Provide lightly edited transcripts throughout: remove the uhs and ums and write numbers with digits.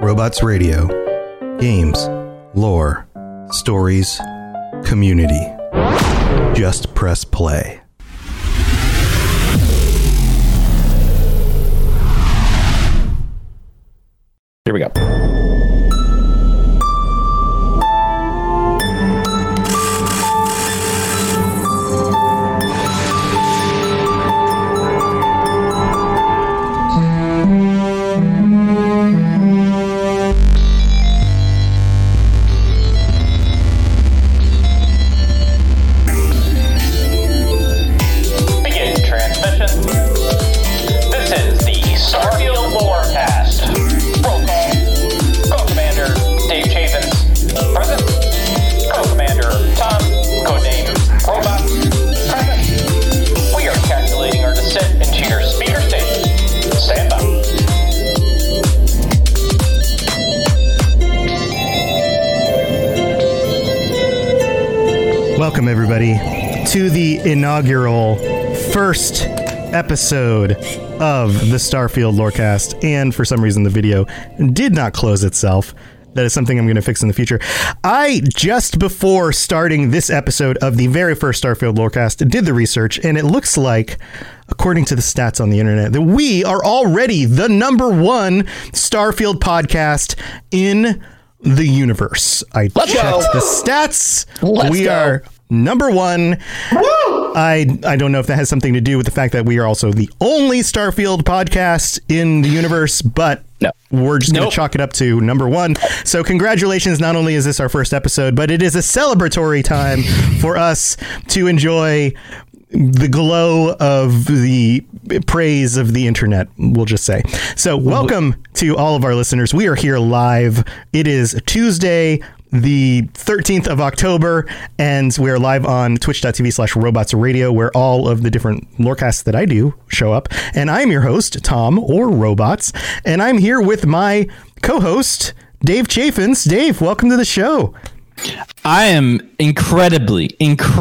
Robots Radio. Games, lore, stories, community. Just press play. Here we go. Welcome, everybody, to the inaugural first episode of the Starfield Lorecast. And for some reason, the video did not close itself. That is something I'm going to fix in the future. I, just before starting this episode of the very first Starfield Lorecast, did the research, and it looks like, according to the stats on the internet, that we are already the #1 Starfield podcast in the universe. I checked the stats. We are #1. I don't know if that has something to do with the fact that we are also the only Starfield podcast in the universe, but we're just going to chalk it up to #1. So congratulations. Not only is this our first episode, but it is a celebratory time for us to enjoy the glow of the praise of the internet, we'll just say. So welcome to all of our listeners. We are here live. It is Tuesday, the 13th of October, and we're live on twitch.tv/robotsradio, where all of the different lorecasts that I do show up. And I'm your host, Tom, or Robots, and I'm here with my co-host, Dave Chaffins. Dave, welcome to the show. I am incredibly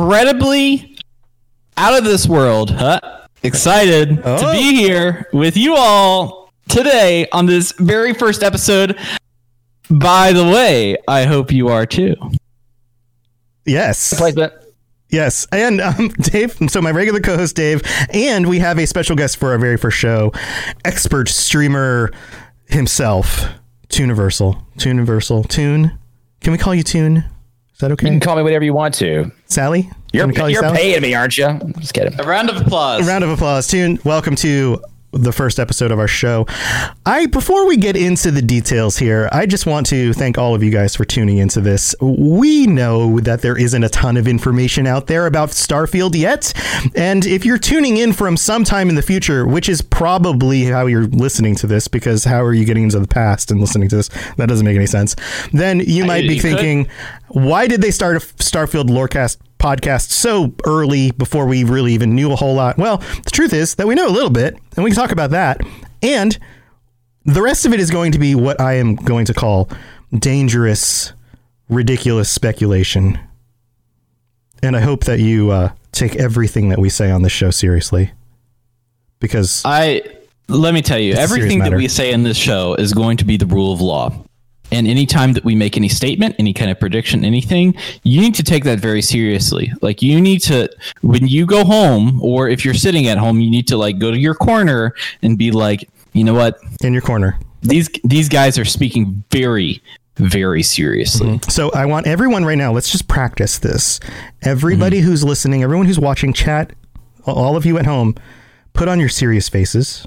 out of this world, excited to be here with you all today on this very first episode. By the way, I hope you are too. Yes. Yes. And Dave, so my regular co-host Dave, and we have a special guest for our very first show, expert streamer himself, Tooniversal. Toon. Can we call you Toon? Is that okay? You can call me whatever you want to. Sally? You're paying me, aren't you? I'm just kidding. A round of applause. A round of applause. Toon, welcome to the first episode of our show. Before we get into the details here, I just want to thank all of you guys for tuning into this. We know that there isn't a ton of information out there about Starfield yet, and if you're tuning in from sometime in the future, which is probably how you're listening to this, because how are you getting into the past and listening to this? That doesn't make any sense. Then you might be thinking, why did they start a Starfield Lorecast podcast so early before we really even knew a whole lot? Well, the truth is that we know a little bit, and we can talk about that. And the rest of it is going to be what I am going to call dangerous, ridiculous speculation. And I hope that you take everything that we say on this show seriously, because let me tell you, everything that we say in this show is going to be the rule of law. And anytime that we make any statement, any kind of prediction, anything, you need to take that very seriously. Like, you need to, when you go home, or if you're sitting at home, you need to go to your corner and be like, you know what? In your corner. These guys are speaking very, very seriously. Mm-hmm. So I want everyone right now, let's just practice this. Everybody who's listening, everyone who's watching, chat, all of you at home, put on your serious faces.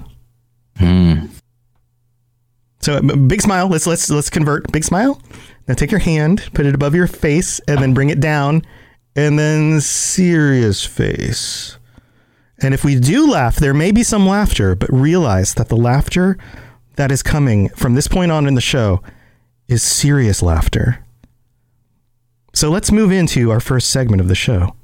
So big smile. Let's convert. Big smile. Now take your hand, put it above your face, and then bring it down, and then serious face. And if we do laugh, there may be some laughter, but realize that the laughter that is coming from this point on in the show is serious laughter. So let's move into our first segment of the show.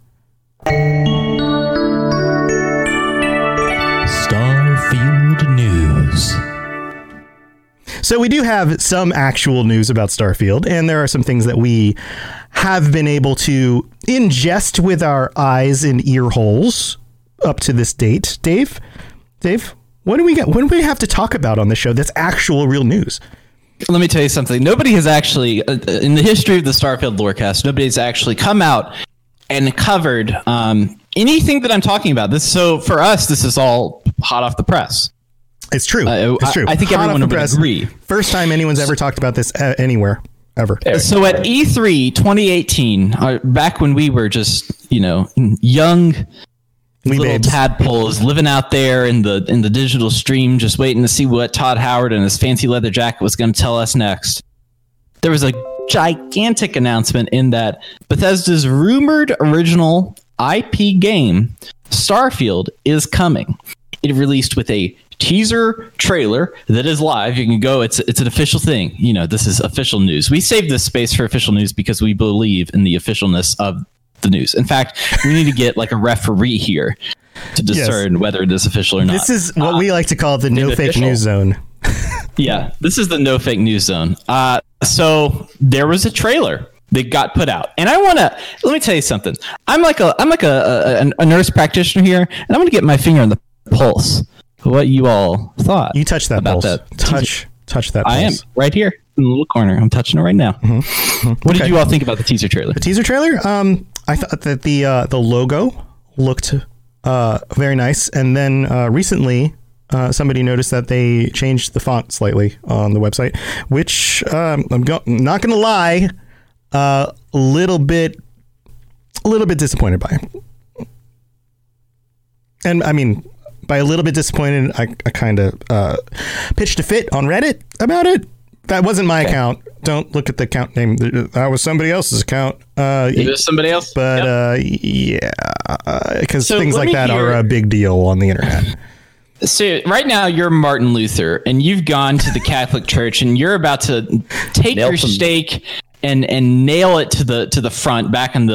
Starfield News. So we do have some actual news about Starfield, and there are some things that we have been able to ingest with our eyes and ear holes up to this date. Dave, what do we get? What do we have to talk about on the show that's actual real news? Let me tell you something. Nobody has actually, in the history of the Starfield Lorecast, nobody's actually come out and covered anything that I'm talking about. So for us, this is all hot off the press. It's true. It's true. I think everyone would agree. First time anyone's ever talked about this anywhere, ever. So at E3 2018, back when we were just, young little babes. tadpoles living out there in the digital stream, just waiting to see what Todd Howard and his fancy leather jacket was going to tell us next. There was a gigantic announcement in that Bethesda's rumored original IP game, Starfield, is coming. It released with a teaser trailer that is live. You can go. It's an official thing. This is official news. We saved this space for official news because we believe in the officialness of the news. In fact, we need to get like a referee here to discern whether it is official or not. This is what we like to call the no fake news zone. Yeah, this is the no fake news zone. So there was a trailer that got put out, and let me tell you something. I'm like a nurse practitioner here, and I'm gonna get my finger on the pulse. What you all thought? You touch that about pulse. That touch that pulse. I am right here in the little corner. I'm touching it right now. What did you all think about the teaser trailer? The teaser trailer? I thought that the logo looked very nice, and then recently somebody noticed that they changed the font slightly on the website, which I'm not gonna lie, a little bit disappointed by. And I mean, by a little bit disappointed, I kind of pitched a fit on Reddit about it. That wasn't my account. Don't look at the account name. That was somebody else's account. It was somebody else? But yeah, because things like that are a big deal on the internet. So right now you're Martin Luther, and you've gone to the Catholic Church, and you're about to take your stake and nail it to the front back in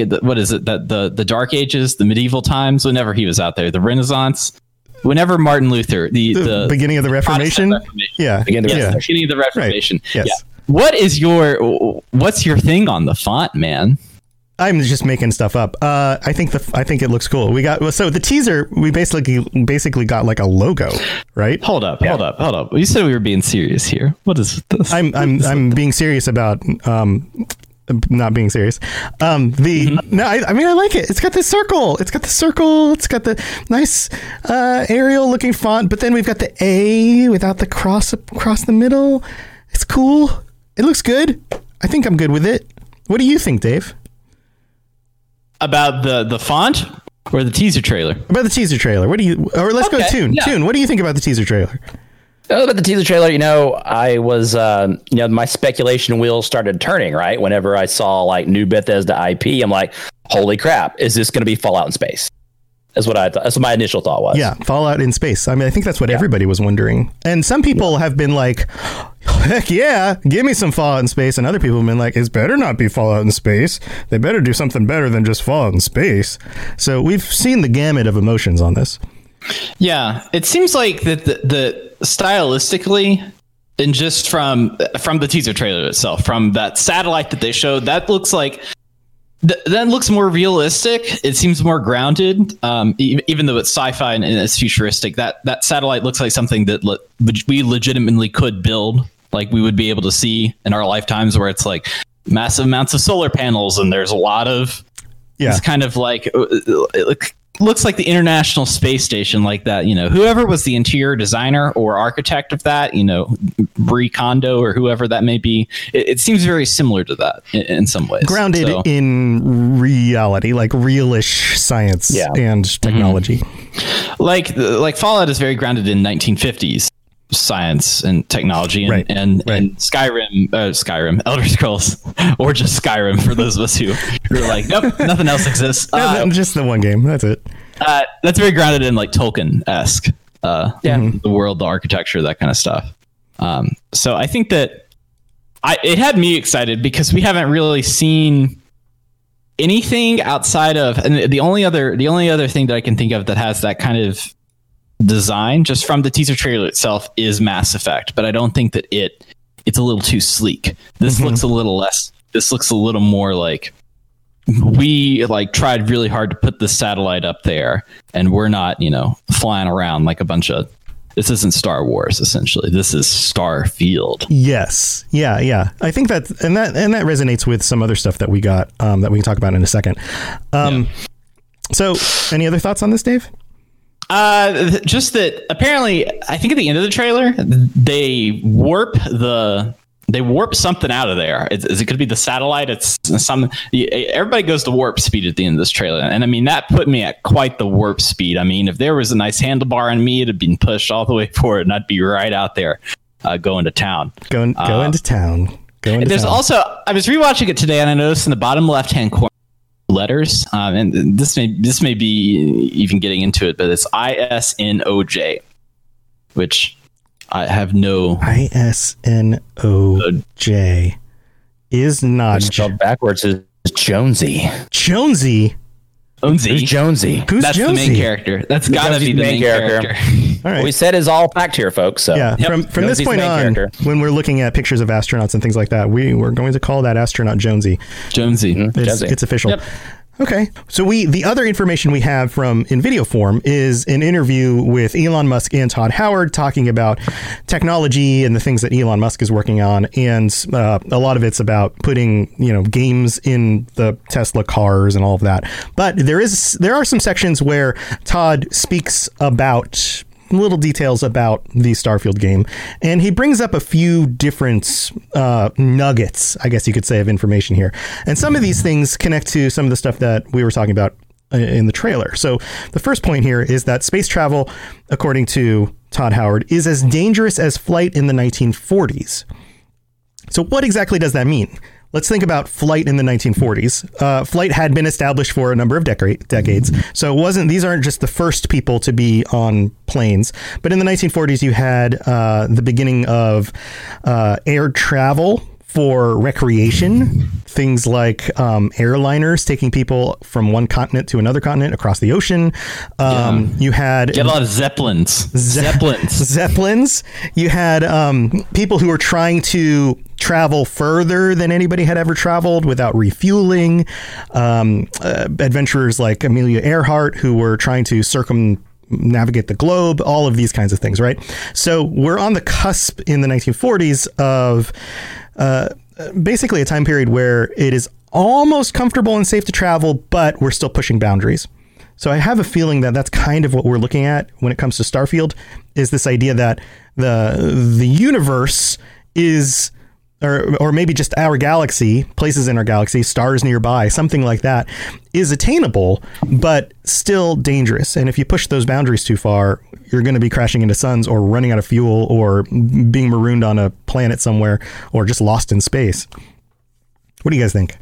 the Dark Ages, the medieval times, whenever he was out there, the Renaissance. Whenever Martin Luther, the beginning of the Reformation, yeah, beginning of the Reformation, right. Yes. Yeah. What's your thing on the font, man? I'm just making stuff up. I think it looks cool. So the teaser, we basically got like a logo, right? Hold up. You said we were being serious here. What is this? I'm being serious about not being serious. I like it. It's got the circle. It's got the nice Arial looking font, but then we've got the A without the cross across the middle. It's cool. It looks good. I think I'm good with it. What do you think, Dave? About the font or the teaser trailer? About the teaser trailer. Let's go Toon. Yeah. Toon, what do you think about the teaser trailer? About the teaser trailer, I was, my speculation wheels started turning, right? Whenever I saw like new Bethesda IP, I'm like, holy crap, is this going to be Fallout in space? That's what I thought. That's what my initial thought was. Yeah, Fallout in space. I mean, I think that's what everybody was wondering. And some people have been like, heck yeah, give me some Fallout in space. And other people have been like, it better not be Fallout in space. They better do something better than just Fallout in space. So we've seen the gamut of emotions on this. Yeah, it seems like that the stylistically, and just from the teaser trailer itself, from that satellite that they showed, that looks like that looks more realistic. It seems more grounded, even though it's sci-fi and it's futuristic. That satellite looks like something that we legitimately could build, like we would be able to see in our lifetimes, where it's like massive amounts of solar panels and there's a lot of it's kind of like it looks like the International Space Station, like that. Whoever was the interior designer or architect of that, Marie Kondo or whoever that may be, it seems very similar to that in some ways. Grounded in reality, like realish science and technology. Mm-hmm. Like Fallout is very grounded in 1950s science and technology, and Skyrim, Elder Scrolls, or just Skyrim for those of us who are like, nope, nothing else exists. Just the one game. That's it. That's very grounded in like Tolkien-esque, the world, the architecture, that kind of stuff. So I think that it had me excited because we haven't really seen anything outside of, and the only other thing that I can think of that has that kind of design just from the teaser trailer itself is Mass Effect, but I don't think that it's a little too sleek. This looks a little less. This looks a little more like we tried really hard to put the satellite up there, and we're not flying around like a bunch of this isn't Star Wars. Essentially, this is Starfield. Yes, yeah. I think that resonates with some other stuff that we got that we can talk about in a second. So, any other thoughts on this, Dave? Just that apparently, I think at the end of the trailer, they warp something out of there. It could be the satellite. It's some. Everybody goes to warp speed at the end of this trailer, and I mean that put me at quite the warp speed. I mean, if there was a nice handlebar on me, it'd been pushed all the way forward, and I'd be right out there, going to town. Go into town. There's also, I was rewatching it today, and I noticed in the bottom left-hand corner letters, and this may be even getting into it, but it's ISNOJ, which I have no. ISNOJ is not spelled backwards. Is Jonesy. Jonesy. Who's Jonesy? That's Jonesy? The main character. That's gotta be the main character. All right. What we said is all packed here, folks. So yeah, from this point on, when we're looking at pictures of astronauts and things like that, we're going to call that astronaut Jonesy. It's official. Yep. Okay, so the other information we have in video form is an interview with Elon Musk and Todd Howard talking about technology and the things that Elon Musk is working on, and a lot of it's about putting games in the Tesla cars and all of that. But there are some sections where Todd speaks about little details about the Starfield game, and he brings up a few different nuggets, I guess you could say, of information here. And some of these things connect to some of the stuff that we were talking about in the trailer. So the first point here is that space travel, according to Todd Howard, is as dangerous as flight in the 1940s. So what exactly does that mean? Let's think about flight in the 1940s. Flight had been established for a number of decades. So these aren't just the first people to be on planes. But in the 1940s, you had the beginning of air travel for recreation. Things like airliners taking people from one continent to another continent across the ocean. You had a lot of Zeppelins. Zeppelins. You had people who were trying to travel further than anybody had ever traveled without refueling. Adventurers like Amelia Earhart, who were trying to circumnavigate the globe. All of these kinds of things, right? So we're on the cusp in the 1940s of basically a time period where it is almost comfortable and safe to travel, but we're still pushing boundaries. So I have a feeling that that's kind of what we're looking at when it comes to Starfield, is this idea that the universe is, or maybe just our galaxy, places in our galaxy, stars nearby, something like that, is attainable, but still dangerous. And if you push those boundaries too far, you're going to be crashing into suns or running out of fuel or being marooned on a planet somewhere or just lost in space. What do you guys think?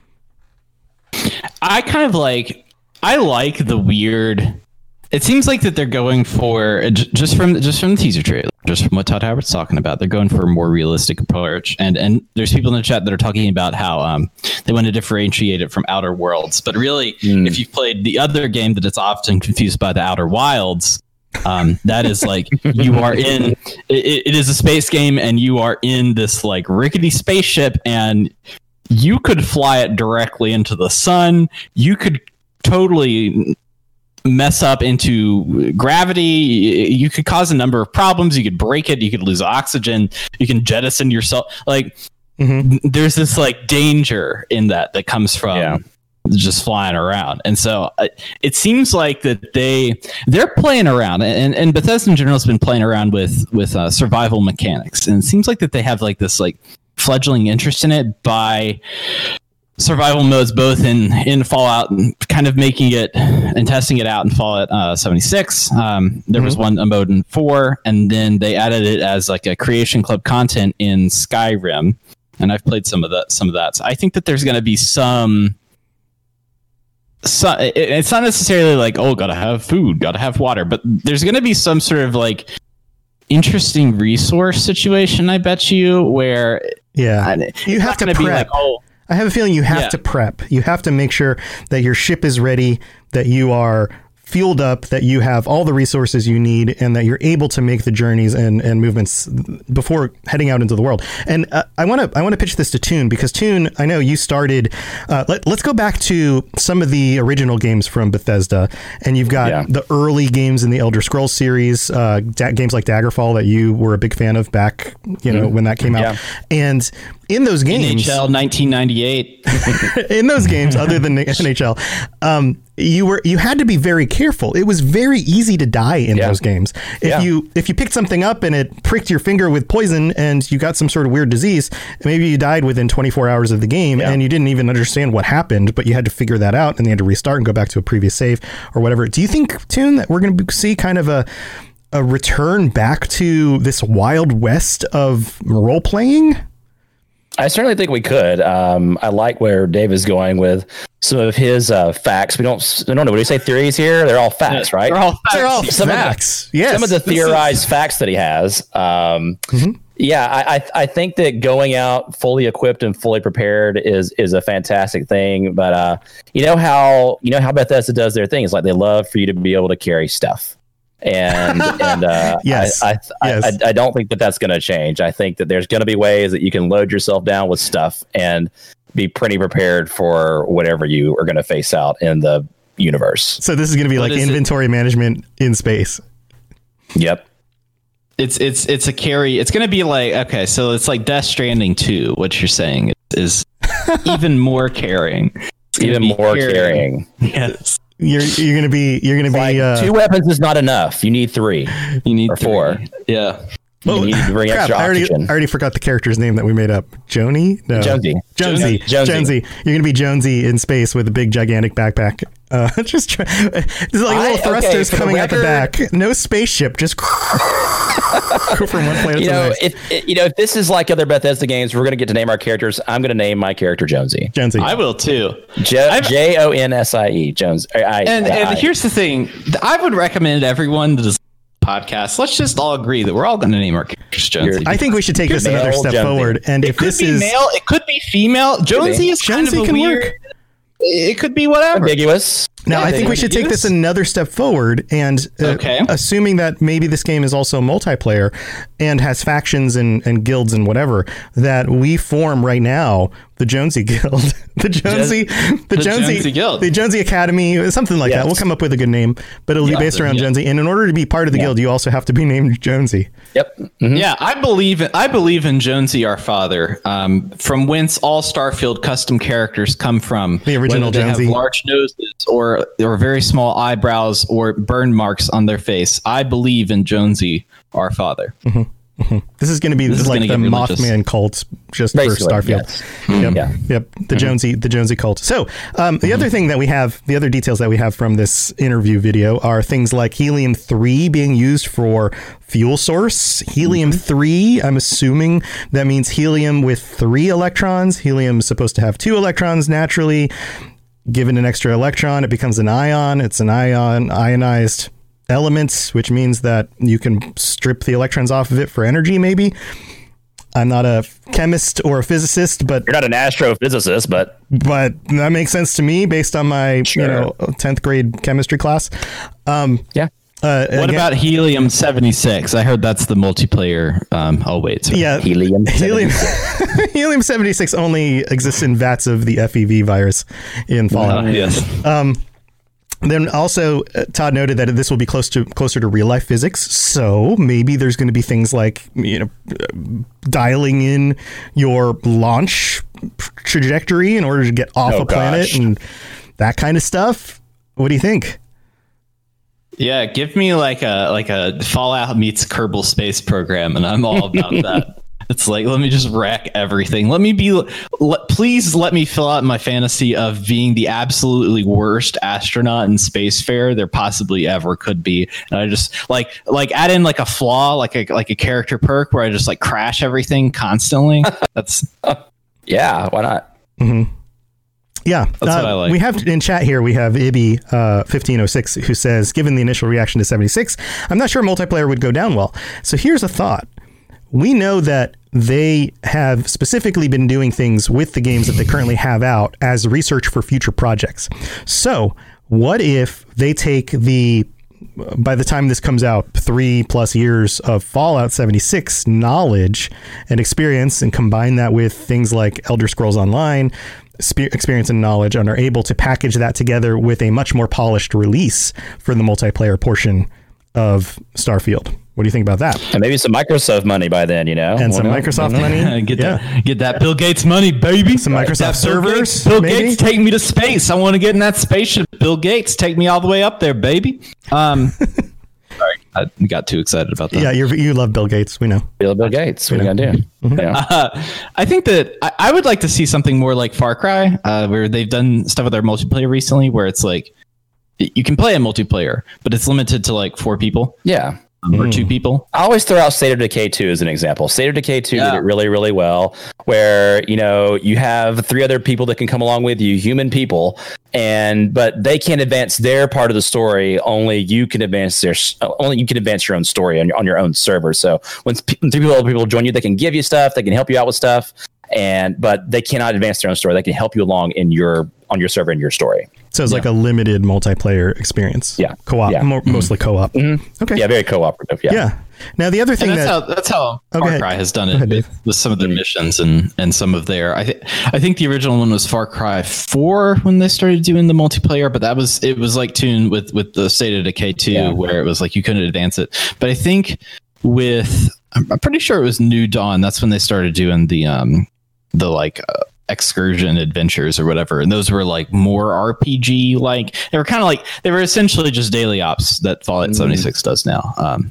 I like the weird. It seems like that they're going for, just from the teaser trailer, just from what Todd Howard's talking about, they're going for a more realistic approach. And there's people in the chat that are talking about how they want to differentiate it from Outer Worlds. But really, if you've played the other game that is often confused by the Outer Wilds, that is like you are in it is a space game, and you are in this like rickety spaceship, and you could fly it directly into the sun. You could totally mess up into gravity. You could cause a number of problems. You could break it. You could lose oxygen. You can jettison yourself. Like there's this like danger in that comes from just flying around. And so it seems like that they're playing around, and Bethesda in general has been playing around with survival mechanics. And it seems like that they have like this like fledgling interest in it by survival modes, both in Fallout, and kind of making it and testing it out in Fallout 76. There was a mode in 4, and then they added it as like a Creation Club content in Skyrim. And I've played some of that. So I think that there's going to be some. It's not necessarily like, oh, gotta have food, gotta have water, but there's going to be some sort of like interesting resource situation, I bet you, where you have to prep. Be like, oh, I have a feeling you have to prep. You have to make sure that your ship is ready, that you are fueled up, that you have all the resources you need, and that you're able to make the journeys and movements before heading out into the world. And I want to pitch this to Toon, because Toon, I know you started. Let's go back to some of the original games from Bethesda, and you've got the early games in the Elder Scrolls series, games like Daggerfall that you were a big fan of back, when that came out, and in those games, NHL 1998. In those games, other than NHL, you had to be very careful. It was very easy to die in those games. If you picked something up and it pricked your finger with poison and you got some sort of weird disease, maybe you died within 24 hours of the game and you didn't even understand what happened, but you had to figure that out and you had to restart and go back to a previous save or whatever. Do you think, Toon, that we're going to see kind of a return back to this Wild West of role playing? I certainly think we could. I like where Dave is going with some of his facts. I don't know. What do you say? Theories here? They're all facts, right? They're all facts. Yes. Some of the theorized facts that he has. Yeah, I think that going out fully equipped and fully prepared is a fantastic thing. But you know how Bethesda does their thing. It's like they love for you to be able to carry stuff. And yes. I don't think that that's going to change. I think that there's going to be ways that you can load yourself down with stuff and be pretty prepared for whatever you are going to face out in the universe. So this is going to be like inventory management in space. Yep. It's a carry. It's going to be like, okay, so it's like Death Stranding 2. What you're saying is even more carrying. Even more carrying. Yes. You're gonna be two weapons is not enough. You need 3. You need 3. 4. Yeah. You need to bring extra oxygen. I already forgot the character's name that we made up. Jonesy. Jonesy. You're gonna be Jonesy in space with a big gigantic backpack. There's like little thrusters coming out the back. No spaceship. Just go from one planet to the next. If this is like other Bethesda games, we're gonna get to name our characters. I'm gonna name my character Jonesy. I will too. Jonesie. Jones. And here's the thing. I would recommend everyone to this podcast. Let's just all agree that we're all going to name our characters Jonesy. I think we should take this another step forward. And if this is male, it could be female. Jonesy is kind of a weird. Work. It could be whatever. Ambiguous. Now, I think we should take this another step forward, and assuming that maybe this game is also multiplayer and has factions and guilds and whatever, that we form right now the Jonesy Guild, the Jonesy Guild, the Jonesy Academy, something like that. We'll come up with a good name, but it'll be based around Jonesy. And in order to be part of the guild, you also have to be named Jonesy. Yep. Mm-hmm. Yeah, I believe in Jonesy, our father, from whence all Starfield custom characters come from. The original Jonesy. They have large noses or very small eyebrows or burn marks on their face. I believe in Jonesy, our father. Mm-hmm. Mm-hmm. This is going to be like the Mothman cult just basically, for Starfield. Yes. Yep. The Jonesy cult. So the other thing that we have, the other details that we have from this interview video are things like helium-3 being used for fuel source. Helium-3, I'm assuming that means helium with 3 electrons. Helium is supposed to have 2 electrons naturally. Given an extra electron, it becomes an ion. It's an ionized elements, which means that you can strip the electrons off of it for energy, maybe. I'm not a chemist or a physicist, but... You're not an astrophysicist, but that makes sense to me based on my 10th grade chemistry class. What about helium-76? I heard that's the multiplayer. Helium-76 only exists in vats of the FEV virus in Fallout. Yes. Then also, Todd noted that this will be closer to real life physics. So maybe there's going to be things like, dialing in your launch trajectory in order to get off a planet and that kind of stuff. What do you think? Yeah, give me like a Fallout meets Kerbal Space Program, and I'm all about that. It's like, let me just wreck everything. Please let me fill out my fantasy of being the absolutely worst astronaut in spacefarer there possibly ever could be. And I just like add in like a flaw, like a character perk where I just like crash everything constantly. That's why not? Mm-hmm. Yeah, that's what I like. We have in chat here, we have Ibby 1506 who says, given the initial reaction to 76, I'm not sure multiplayer would go down well. So here's a thought. We know that they have specifically been doing things with the games that they currently have out as research for future projects. So what if they take by the time this comes out, 3+ years of Fallout 76 knowledge and experience, and combine that with things like Elder Scrolls Online experience and knowledge, and are able to package that together with a much more polished release for the multiplayer portion of Starfield. What do you think about that? And maybe some Microsoft money by then, and some Microsoft money. Get that Bill Gates money, baby. Some Microsoft servers. Bill Gates, take me to space. I want to get in that spaceship. Bill Gates, take me all the way up there, baby. Sorry, I got too excited about that. Yeah, you love Bill Gates. We know. Bill Gates. What are you gonna do? Mm-hmm. Yeah. I think that I would like to see something more like Far Cry, where they've done stuff with their multiplayer recently, where it's like you can play a multiplayer, but it's limited to like 4 people. Yeah. Or 2 people. I always throw out State of Decay 2 as an example. State of Decay 2 did it really, really well, where, you have 3 other people that can come along with you, human people, but they can't advance their part of the story. Only you can advance your own story on your own server. So when 3 people join you, they can give you stuff, they can help you out with stuff, but they cannot advance their own story. They can help you along on your server in your story. So it's like a limited multiplayer experience. Yeah. Co-op, mostly co-op. Mm-hmm. Okay. Yeah, very cooperative. Yeah. Yeah. Now the other thing that's how Far Cry has done it with some of their missions and some of their. I think the original one was Far Cry 4 when they started doing the multiplayer, but it was like tuned with the State of Decay 2 where it was like you couldn't advance it. But I think I'm pretty sure it was New Dawn. That's when they started doing the excursion adventures or whatever, and those were like more RPG like. They were essentially just daily ops that Fallout 76 does now.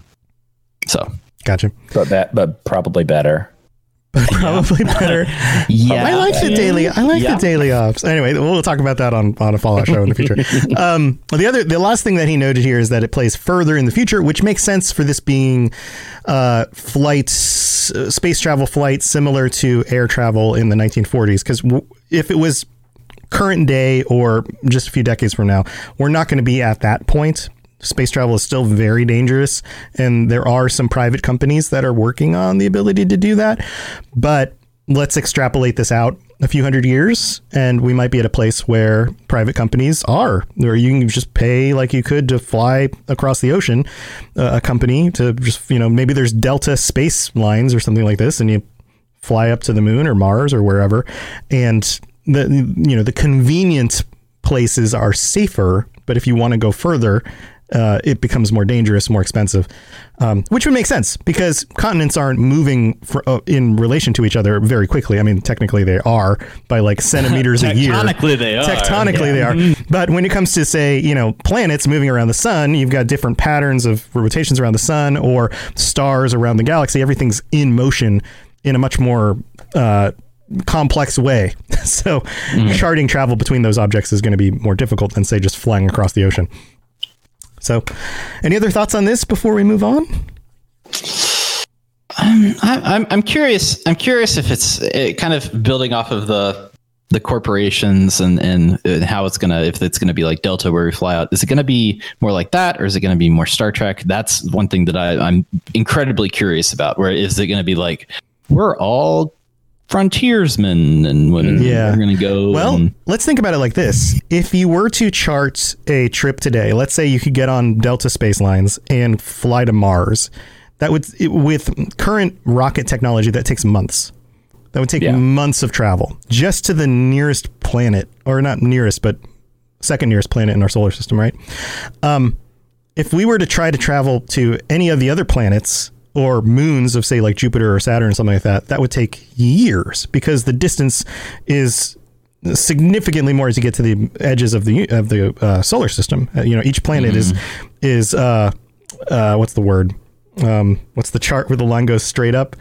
So gotcha. But probably better. Probably better. Yeah, I like the daily ops. Anyway, we'll talk about that on a Fallout show in the future. The last thing that he noted here is that it plays further in the future, which makes sense for this being space travel flights similar to air travel in the 1940s. Because if it was current day or just a few decades from now, we're not going to be at that point. Space travel is still very dangerous, and there are some private companies that are working on the ability to do that. But let's extrapolate this out a few hundred years, and we might be at a place where private companies are, where you can just pay like you could to fly across the ocean, a company to just, maybe there's Delta Space Lines or something like this, and you fly up to the moon or Mars or wherever, and the convenient places are safer, but if you want to go further, it becomes more dangerous, more expensive, which would make sense because continents aren't moving in relation to each other very quickly. I mean, technically they are by like centimeters a year. Tectonically they are. But when it comes to, say, planets moving around the sun, you've got different patterns of rotations around the sun or stars around the galaxy. Everything's in motion in a much more complex way. So charting travel between those objects is going to be more difficult than, say, just flying across the ocean. So, any other thoughts on this before we move on? I'm curious. I'm curious if it's kind of building off of the corporations and how it's gonna be like Delta, where we fly out. Is it gonna be more like that, or is it gonna be more Star Trek? That's one thing that I'm incredibly curious about. Where is it gonna be like we're all frontiersmen and women? Yeah, we're gonna go. Well, let's think about it like this: if you were to chart a trip today, let's say you could get on Delta Space Lines and fly to Mars. That would, with current rocket technology, that takes months. That would take months of travel just to the nearest planet, or not nearest, but second nearest planet in our solar system, right? If we were to try to travel to any of the other planets or moons of, say, like Jupiter or Saturn or something like that, that would take years because the distance is significantly more as you get to the edges of the solar system. Each planet is what's the word? What's the chart where the line goes straight up?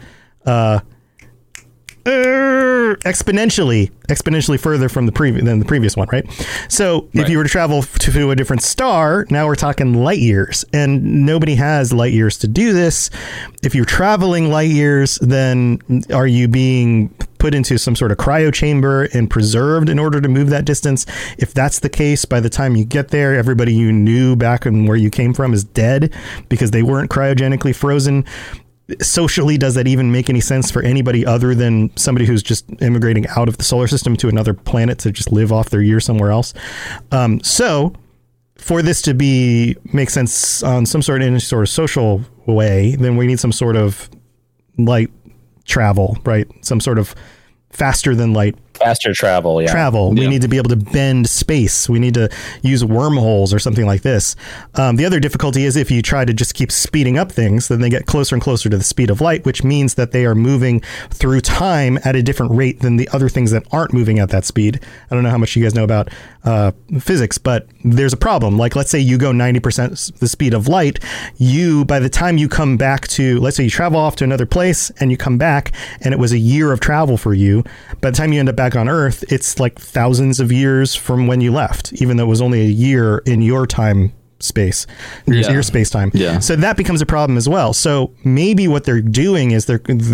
Exponentially further from than the previous one, right? So if you were to travel to a different star, now we're talking light years, and nobody has light years to do this. If you're traveling light years, then are you being put into some sort of cryo chamber and preserved in order to move that distance? If that's the case, by the time you get there, everybody you knew back in where you came from is dead because they weren't cryogenically frozen. Socially, does that even make any sense for anybody other than somebody who's just immigrating out of the solar system to another planet to just live off their year somewhere else? So for this to make sense on some sort of social way, then we need some sort of light travel, right? Some sort of faster travel. We need to be able to bend space. We need to use wormholes or something like this. The other difficulty is if you try to just keep speeding up things, then they get closer and closer to the speed of light, which means that they are moving through time at a different rate than the other things that aren't moving at that speed. I don't know how much you guys know about physics, but there's a problem. Like, let's say you go 90% the speed of light. By the time you come back to, let's say you travel off to another place and you come back and it was a year of travel for you. By the time you end up back on Earth, it's like thousands of years from when you left, even though it was only a year in your time space, your space time. Yeah. So that becomes a problem as well. So maybe what they're doing is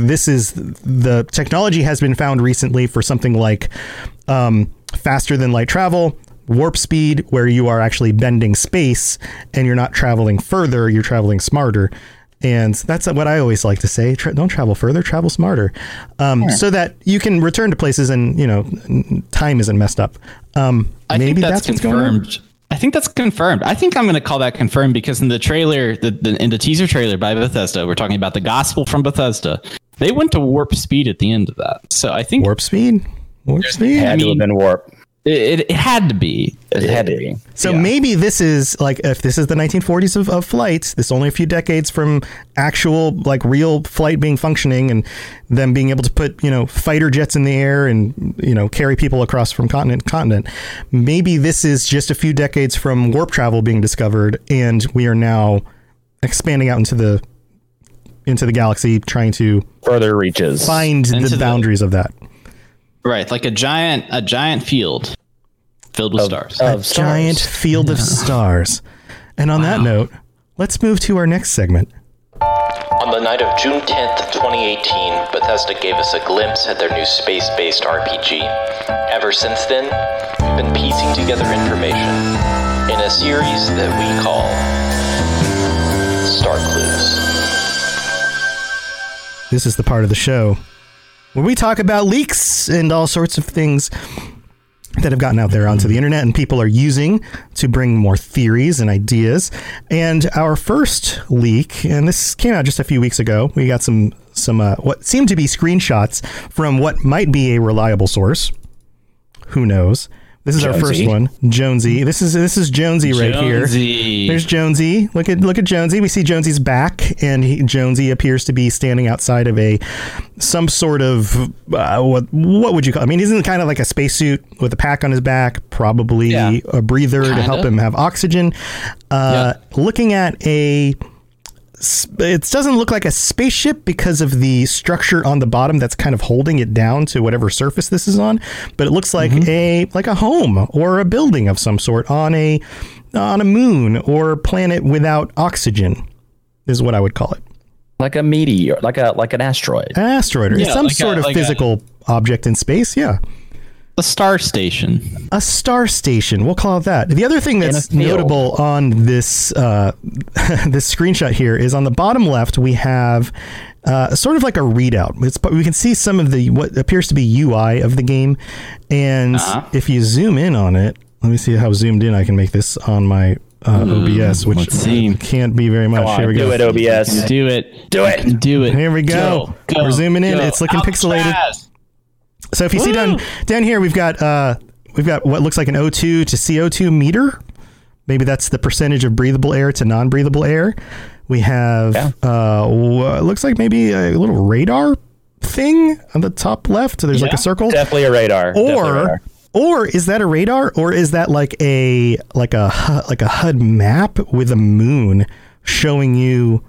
the technology has been found recently for something like faster than light travel, warp speed, where you are actually bending space and you're not traveling further, you're traveling smarter. And that's what I always like to say. Don't travel further, travel smarter. So that you can return to places and, time isn't messed up. Maybe that's confirmed. I think that's confirmed. I think I'm going to call that confirmed because in the trailer, in the teaser trailer by Bethesda, we're talking about the gospel from Bethesda. They went to warp speed at the end of that. So I think warp speed had to have been warp. It had to be. It had to be. So maybe this is like, if this is the 1940s of flights, this is only a few decades from actual, like, real flight being functioning and them being able to put, fighter jets in the air and, carry people across from continent to continent. Maybe this is just a few decades from warp travel being discovered, and we are now expanding out into the galaxy, trying to further reaches, find the boundaries of that. Right, like a giant field filled with stars. Giant field of stars. And on that note, let's move to our next segment. On the night of June 10th, 2018, Bethesda gave us a glimpse at their new space-based RPG. Ever since then, we've been piecing together information in a series that we call Star Clues. This is the part of the show where we talk about leaks and all sorts of things that have gotten out there onto the internet and people are using to bring more theories and ideas. And our first leak, and this came out just a few weeks ago, we got some what seemed to be screenshots from what might be a reliable source. Who knows? This is Jonesy. Our first one, Jonesy. This is Jonesy right here. There's Jonesy. Look at Jonesy. We see Jonesy's back, and Jonesy appears to be standing outside of some sort of what would you call? I mean, isn't it kind of like a spacesuit with a pack on his back, probably a breather to help him have oxygen. Looking at it doesn't look like a spaceship because of the structure on the bottom that's kind of holding it down to whatever surface this is on, but it looks like a home or a building of some sort on a moon or planet without oxygen is what I would call it. Like a meteor, like an asteroid. An asteroid, or some sort of physical object in space, A star station. A star station. We'll call it that. The other thing that's notable on this this screenshot here is on the bottom left, we have sort of like a readout. We can see some of what appears to be UI of the game. And if you zoom in on it, let me see how zoomed in I can make this on my OBS, which can't be very much. Here we go. Do it, OBS. Do it. Here we go. We're zooming in. It's looking pixelated. So if you see down here, we've got what looks like an O2 to CO2 meter. Maybe that's the percentage of breathable air to non-breathable air. We have what looks like maybe a little radar thing on the top left. So there's like a circle. Definitely a radar. Or is that a radar? Or is that like a HUD map with a moon showing you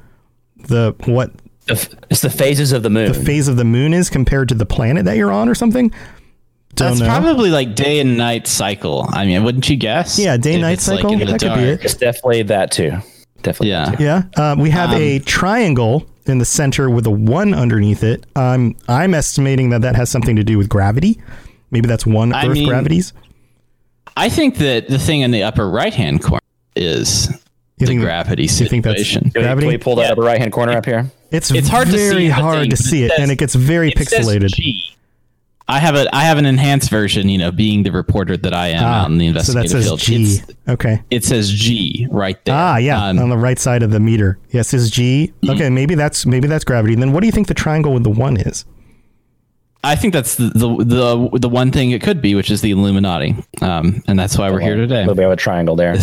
it's the phases of the moon. The phase of the moon is compared to the planet that you're on or something? That's probably like day and night cycle. I mean, wouldn't you guess? Yeah, day and night cycle. Like that could be it. It's definitely that too. Definitely. Yeah. We have a triangle in the center with a 1 underneath it. I'm estimating that has something to do with gravity. Maybe that's one Earth gravities. I think that the thing in the upper right-hand corner is the gravity situation. Can we pull that upper right-hand corner up here? It's hard to see it, and it gets very pixelated. I have an enhanced version, being the reporter that I am out in the investigative so that says field. G. Okay. It says G right there. On the right side of the meter. Yes, is G. Okay, maybe that's gravity. Then what do you think the triangle with the 1 is? I think that's the one thing it could be, which is the Illuminati, and that's why we're here today. We have a triangle there.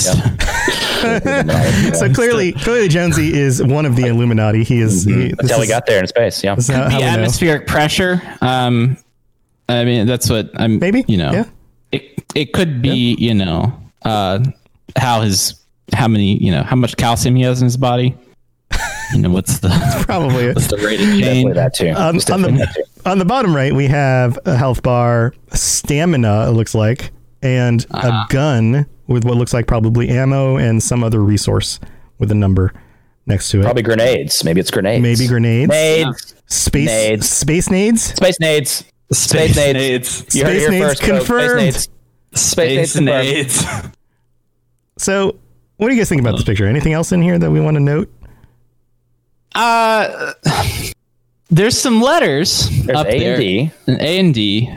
So clearly Jonesy is one of the Illuminati. He is. That's how we got there in space. Yeah. Could be atmospheric pressure. I mean, that's what I'm. Maybe. Yeah. It could be. Yeah. How much calcium he has in his body. What's the probably what's the rate of change? That too. On the bottom right, we have a health bar, stamina, it looks like, and a gun with what looks like probably ammo and some other resource with a number next to it. Probably grenades. Maybe it's grenades. Maybe grenades. Nades. Space nades. Space nades. Space nades. Space nades confirmed. Space nades. So, what do you guys think about this picture? Anything else in here that we want to note? There's some letters. There's up A there. and D. An A and D.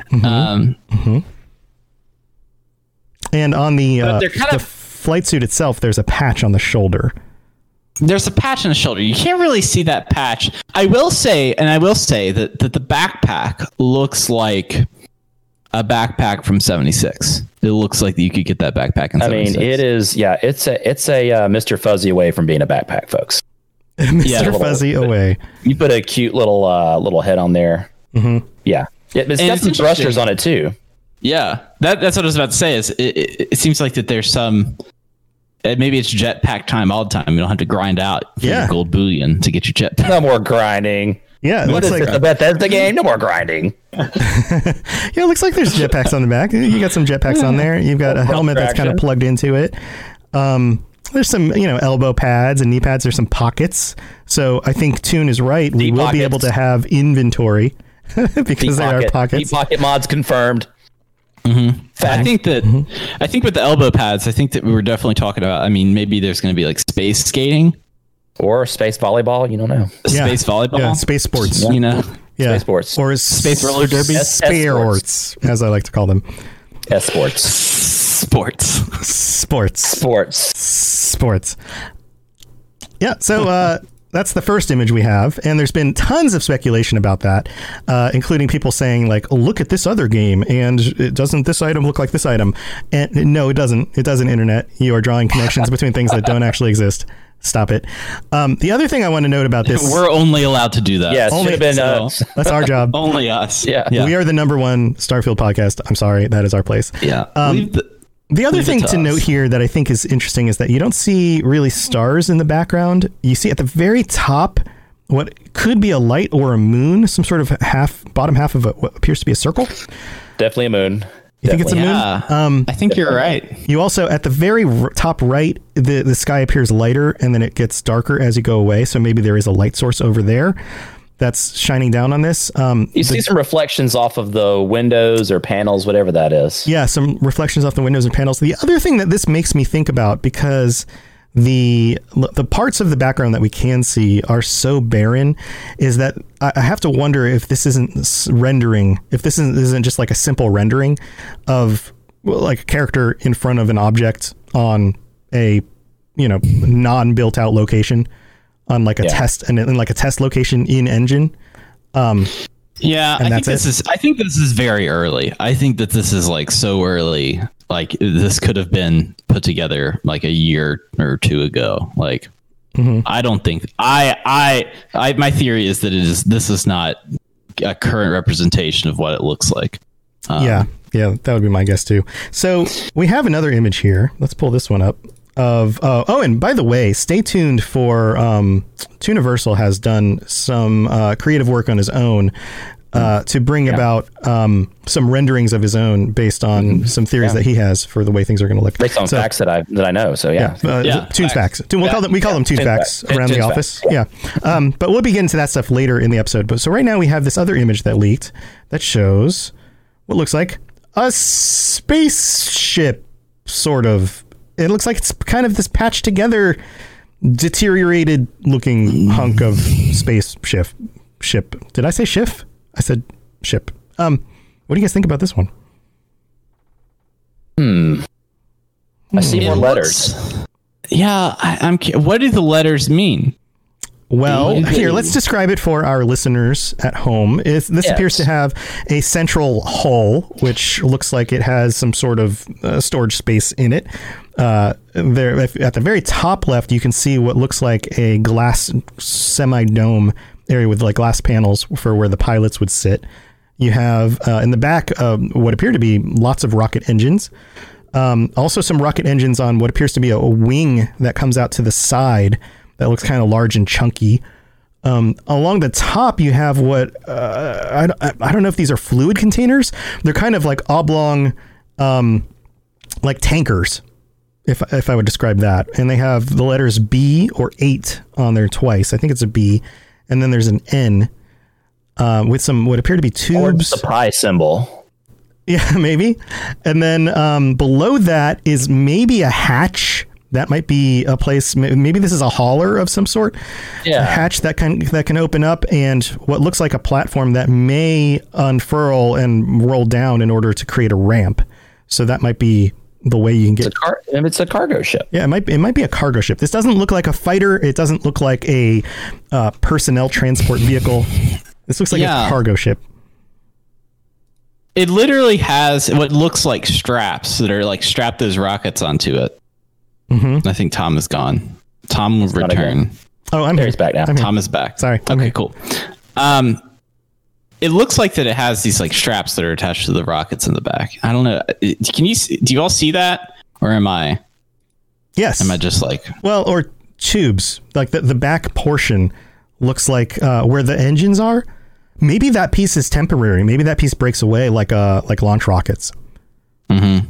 And on the the flight suit itself, there's a patch on the shoulder. There's a patch on the shoulder. You can't really see that patch. I will say that the backpack looks like a backpack from 76. It looks like you could get that backpack in 76. I mean, it is. Yeah, it's a Mr. Fuzzy away from being a backpack, folks. Mr. Fuzzy away. You put a cute little head on there. Mm-hmm. Yeah, it's got some thrusters on it too. Yeah, that's what I was about to say. Is it seems like that there's some. Maybe it's jetpack time all the time. You don't have to grind out for your gold bullion to get your jetpack. No more grinding. Yeah, it looks like the Bethesda game. No more grinding. Yeah, it looks like there's jetpacks on the back. You got some jetpacks on there. You've got a helmet that's kind of plugged into it. There's some, elbow pads and knee pads. There's some pockets. So I think Toon is right. We will be able to have inventory because they are pockets. Deep pocket mods confirmed. Mm-hmm. I think with the elbow pads, I think that we were definitely talking about. I mean, maybe there's going to be like space skating or space volleyball. You don't know. Space volleyball, space sports. Space sports or space roller derby, sports, as I like to call them. Sports. Yeah. So that's the first image we have, and there's been tons of speculation about that, including people saying like, oh, look at this other game, and doesn't this item look like this item? And no, it doesn't. It doesn't. Internet, you are drawing connections between things that don't actually exist. Stop it. The other thing I want to note about this, we're only allowed to do that. Yeah, only should have been us. That's our job. Only us. Yeah. We are the #1 Starfield podcast. I'm sorry, that is our place. Yeah. The other thing to note here that I think is interesting is that you don't see really stars in the background. You see at the very top what could be a light or a moon, some sort of bottom half of what appears to be a circle. Definitely a moon. You think it's a moon? I think you're right. You also, at the very top right, the sky appears lighter and then it gets darker as you go away. So maybe there is a light source over there that's shining down on this. You see some reflections off of the windows or panels, whatever that is. Yeah, some reflections off the windows and panels. The other thing that this makes me think about, because the parts of the background that we can see are so barren, is that I have to wonder if this isn't rendering, if this isn't just like a simple rendering of like a character in front of an object on a non-built out location on like a test and like a test location in engine. I think this is very early. I think that this is like so early. Like this could have been put together like a year or two ago. Like I don't think my theory is that this is not a current representation of what it looks like. Yeah, that would be my guess too. So we have another image here. Let's pull this one up. And by the way, stay tuned for Tooniversal has done some creative work on his own to bring about some renderings of his own based on some theories that he has for the way things are going to look. Based on facts that I know. So Toons facts. We call them Toons facts around the office. Yeah. But we'll be getting to that stuff later in the episode. But so right now we have this other image that leaked that shows what looks like a spaceship, sort of. It looks like it's kind of this patched together, deteriorated looking hunk of space ship. Did I say ship? I said ship. What do you guys think about this one? I see more letters. I'm. What do the letters mean? Well, here, let's describe it for our listeners at home. This appears to have a central hull, which looks like it has some sort of storage space in it. There, at the very top left, you can see what looks like a glass semi-dome area with like glass panels for where the pilots would sit. You have in the back what appear to be lots of rocket engines. Also some rocket engines on what appears to be a wing that comes out to the side that looks kind of large and chunky. Along the top, you have what I don't know if these are fluid containers. They're kind of like oblong, like tankers, if I would describe that. And they have the letters B or 8 on there twice. I think it's a B, and then there's an N with some what appear to be tubes. Or the pi symbol. Yeah, maybe. And then below that is maybe a hatch. That might be a place. Maybe this is a hauler of some sort. Yeah. A hatch that can open up, and what looks like a platform that may unfurl and roll down in order to create a ramp. So that might be the way you can get. It's a cargo ship. Yeah, it might be a cargo ship. This doesn't look like a fighter. It doesn't look like a personnel transport vehicle. This looks like a cargo ship. It literally has what looks like straps that are like strapped those rockets onto it. Mm-hmm. I think Tom is gone. Tom will return. Oh, I'm here. He's back now. Tom is back. Sorry. Okay, cool. It looks like that it has these like straps that are attached to the rockets in the back. I don't know. Do you all see that? Or am I? Yes. Am I just like... Well, or tubes. Like the back portion looks like where the engines are. Maybe that piece is temporary. Maybe that piece breaks away like launch rockets. Mm-hmm.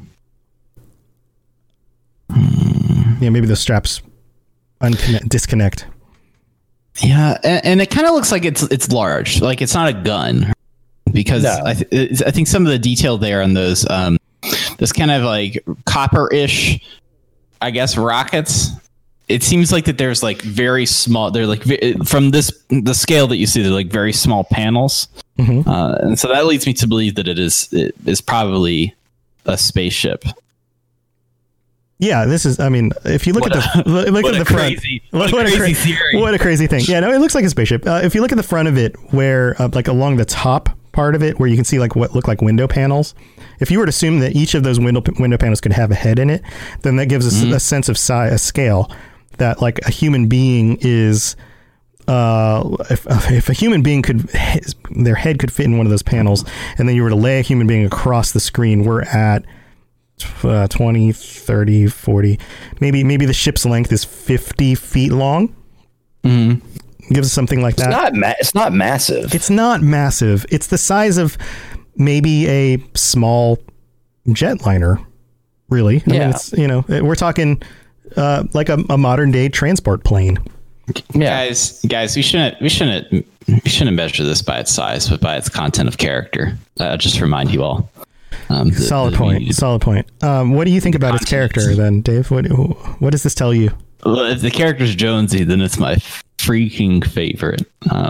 Yeah, maybe the straps disconnect. Yeah, and it kind of looks like it's large. Like it's not a gun, because I think some of the detail there on those this kind of like copper-ish, I guess, rockets. It seems like that there's like very small. They're like from the scale that you see, they're like very small panels, and so that leads me to believe that it is probably a spaceship. Yeah, this is. I mean, if you look at the front, what a crazy thing. Yeah, no, it looks like a spaceship. If you look at the front of it, where like along the top part of it, where you can see like what look like window panels. If you were to assume that each of those window panels could have a head in it, then that gives us a sense of size, a scale. That like a human being is, if a human being their head could fit in one of those panels, and then you were to lay a human being across the screen, we're at 20, 30, 40, maybe the ship's length is 50 feet long. Gives us something like that. It's not massive. It's not massive. It's the size of maybe a small jetliner, really. I mean, it's, we're talking like a modern day transport plane. Yeah. Guys, we shouldn't measure this by its size, but by its content of character. Just to remind you all. Solid point. What do you think about its character then, Dave? What does this tell you? Well, if the character's Jonesy, then it's my freaking favorite.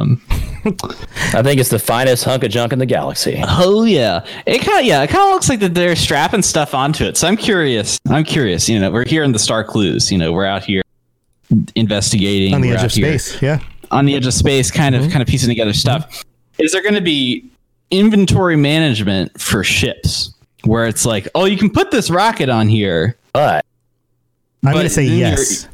I think it's the finest hunk of junk in the galaxy. Oh yeah, it kind of looks like that they're strapping stuff onto it. So I'm curious. We're here in the Star Clues. We're out here investigating on the edge of space. Yeah, on the edge of space, kind of piecing together stuff. Is there going to be inventory management for ships where it's like, oh, you can put this rocket on here, but I'm going to say yes.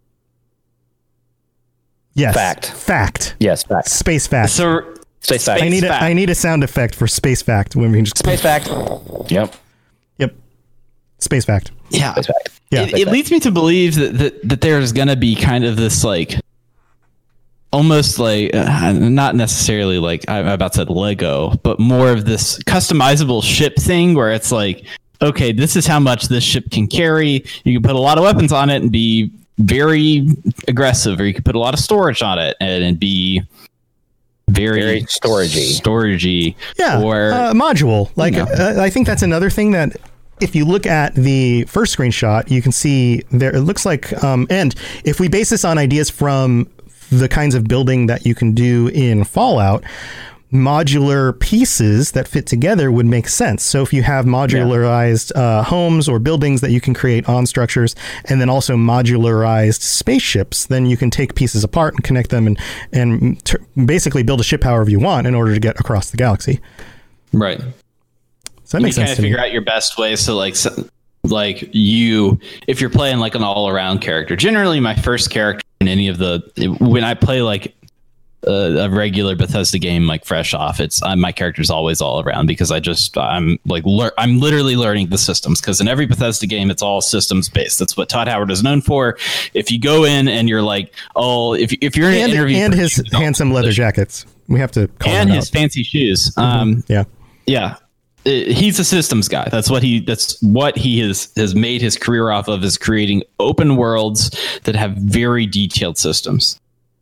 Yes. Fact. Yes. Fact. Space fact. So space fact. I need a sound effect for space fact when we can just space fact. Yep. Space fact. Yeah. Space fact. Yeah. It leads me to believe that there's going to be kind of this like almost like not necessarily like I'm about to say Lego, but more of this customizable ship thing where it's like, okay, this is how much this ship can carry. You can put a lot of weapons on it and be very aggressive, or you can put a lot of storage on it and be very storagey. Yeah, or module. Like I think that's another thing that if you look at the first screenshot, you can see there. It looks like, and if we base this on ideas from the kinds of building that you can do in Fallout, modular pieces that fit together would make sense. So if you have modularized homes or buildings that you can create on structures, and then also modularized spaceships, then you can take pieces apart and connect them and basically build a ship however you want in order to get across the galaxy. Right. So that makes sense. You kind of figure out your best ways to like you, if you're playing like an all around character. Generally, my first character in any of when I play like a regular Bethesda game, like fresh off, my character's always all around, because I'm literally learning the systems, because in every Bethesda game it's all systems based. That's what Todd Howard is known for. If you go in and you're like, oh, if you're in an interview, and his handsome leather jackets, we have to call and his fancy shoes. Yeah. He's a systems guy. That's what he has made his career off of, is creating open worlds that have very detailed systems.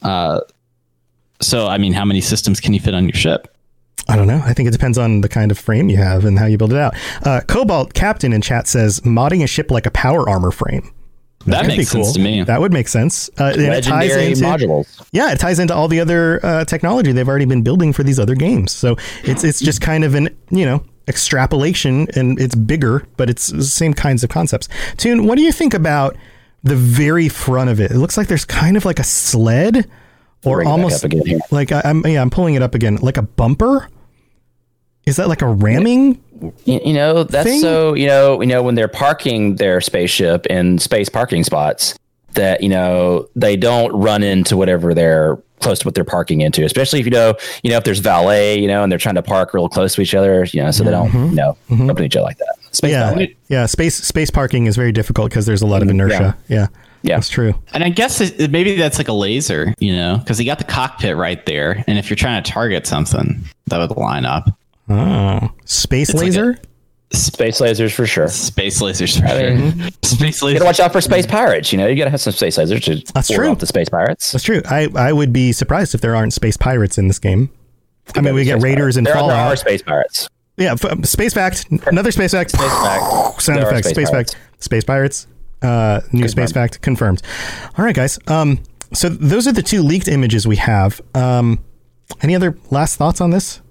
So, I mean, how many systems can you fit on your ship? I don't know. I think it depends on the kind of frame you have and how you build it out. Cobalt Captain in chat says modding a ship like a power armor frame. That makes sense to me. That would make sense. Legendary modules. Yeah, it ties into all the other technology they've already been building for these other games. So it's just kind of an, extrapolation, and it's bigger, but it's the same kinds of concepts. Toon, what do you think about the very front of it? It looks like there's kind of like a sled, or almost like I'm pulling it up again, like a bumper. Is that like a ramming? That's thing? So, when they're parking their spaceship in space parking spots, that, they don't run into whatever they're close to what they're parking into, especially if, if there's valet, and they're trying to park real close to each other, so they don't, bump into each other like that. Space parking is very difficult because there's a lot of inertia. Yeah, that's true. And I guess maybe that's like a laser, because you got the cockpit right there, and if you're trying to target something, that would line up. Oh, space laser? Space lasers for sure. Space lasers for sure. Space lasers. You gotta watch out for space pirates. You gotta have some space lasers to ward off the space pirates. That's true. I would be surprised if there aren't space pirates in this game. I mean, we get raiders and Fallout. There are space pirates. Yeah, space fact. Another space fact. Space fact. Sound effects. Space fact. Space pirates. New space fact confirmed. All right, guys. So those are the two leaked images we have. Any other last thoughts on this?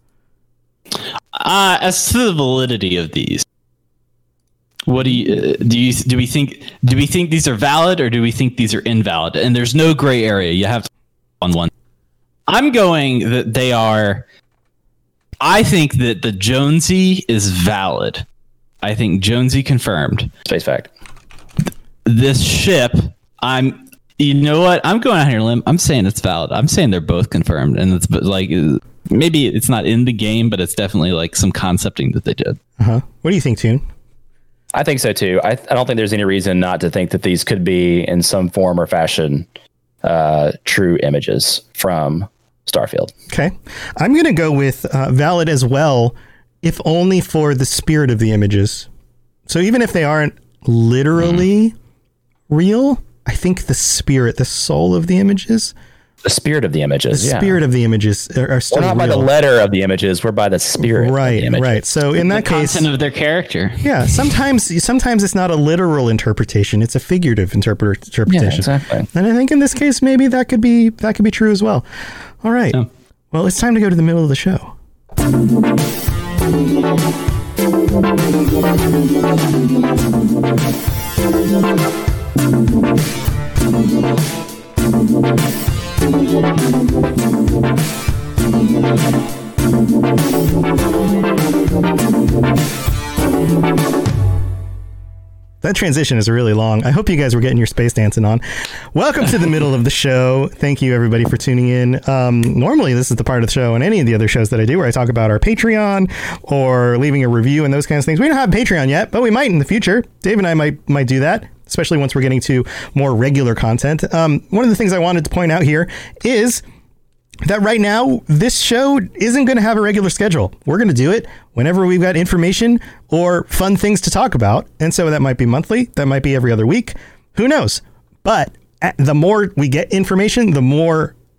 As to the validity of these, what do we think these are valid, or do we think these are invalid? And there's no gray area. You have to on one. I'm going that they are. I think that the Jonesy is valid. I think Jonesy confirmed. Space fact. This ship, you know what? I'm going out here on a limb. I'm saying it's valid. I'm saying they're both confirmed, and it's like, maybe it's not in the game, but it's definitely like some concepting that they did. What do you think, Toon? I think so too. I don't think there's any reason not to think that these could be in some form or fashion true images from Starfield. Okay. I'm going to go with valid as well, if only for the spirit of the images. So even if they aren't literally real, I think the spirit, the soul of the images. The spirit of the images. The spirit of the images are still We're not real. By the letter of the images. We're by the spirit of the images. Right. So in that case, content of their character. Yeah. Sometimes it's not a literal interpretation. It's a figurative interpretation. Yeah, exactly. And I think in this case, maybe that could be true as well. All right. Yeah. Well, it's time to go to the middle of the show. That transition is really long. I hope you guys were getting your space dancing on. Welcome to the middle of the show. Thank you, everybody, for tuning in. Normally, this is the part of the show and any of the other shows that I do where I talk about our Patreon or leaving a review and those kinds of things. We don't have Patreon yet, but we might in the future. Dave and I might do that, especially once we're getting to more regular content. One of the things I wanted to point out here is that right now, this show isn't going to have a regular schedule. We're going to do it whenever we've got information or fun things to talk about. And so that might be monthly. That might be every other week. Who knows? But the more we get information, the more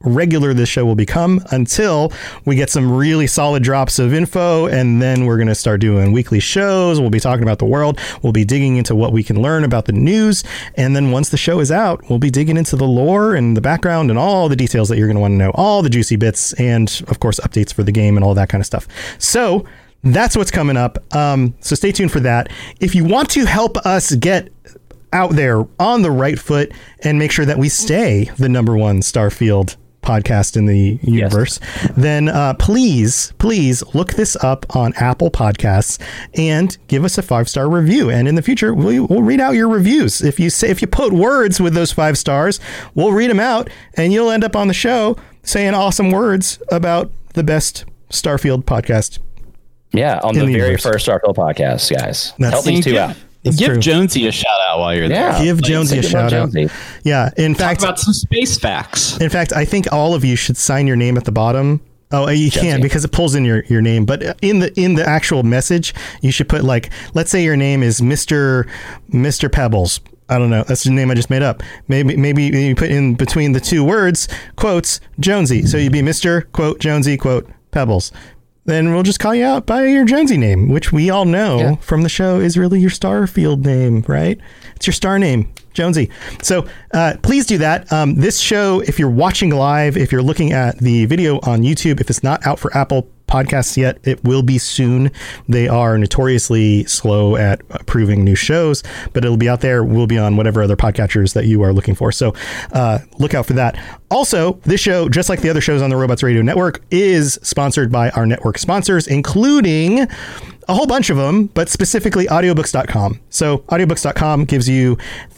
regular this show will become until we get some really solid drops of info. And then we're going to start doing weekly shows. We'll be talking about the world. We'll be digging into what we can learn about the news. And then once the show is out, we'll be digging into the lore and the background and all the details that you're going to want to know, all the juicy bits, and of course, updates for the game and all that kind of stuff. So that's what's coming up. So stay tuned for that. If you want to help us get out there on the right foot and make sure that we stay the number one Starfield podcast in the universe, then please look this up on Apple Podcasts and give us a 5-star review. And in the future, we'll read out your reviews. If you put words with those 5 stars, we'll read them out, and you'll end up on the show saying awesome words about the best Starfield podcast. Yeah, on the very first Starfield podcast, guys. Help these two out. Give Jonesy a shout out while you're there. Give Jonesy a shout out. Yeah, in fact, talk about some space facts. In fact, I think all of you should sign your name at the bottom. Oh, you can't because it pulls in your name. But in the actual message, you should put, like, let's say your name is Mr. Pebbles. I don't know. That's the name I just made up. Maybe you put in between the 2 words quotes Jonesy. So you'd be Mr. quote Jonesy quote Pebbles. Then we'll just call you out by your Jonesy name, which we all know from the show is really your Starfield name, right? It's your star name, Jonesy. So please do that. This show, if you're watching live, if you're looking at the video on YouTube, if it's not out for Apple Podcasts yet, it will be soon. They are notoriously slow at approving new shows, but it'll be out there. We'll be on whatever other podcatchers that you are looking for. So look out for that. Also, this show, just like the other shows on the Robots Radio Network, is sponsored by our network sponsors, including a whole bunch of them, but specifically audiobooks.com. So audiobooks.com gives you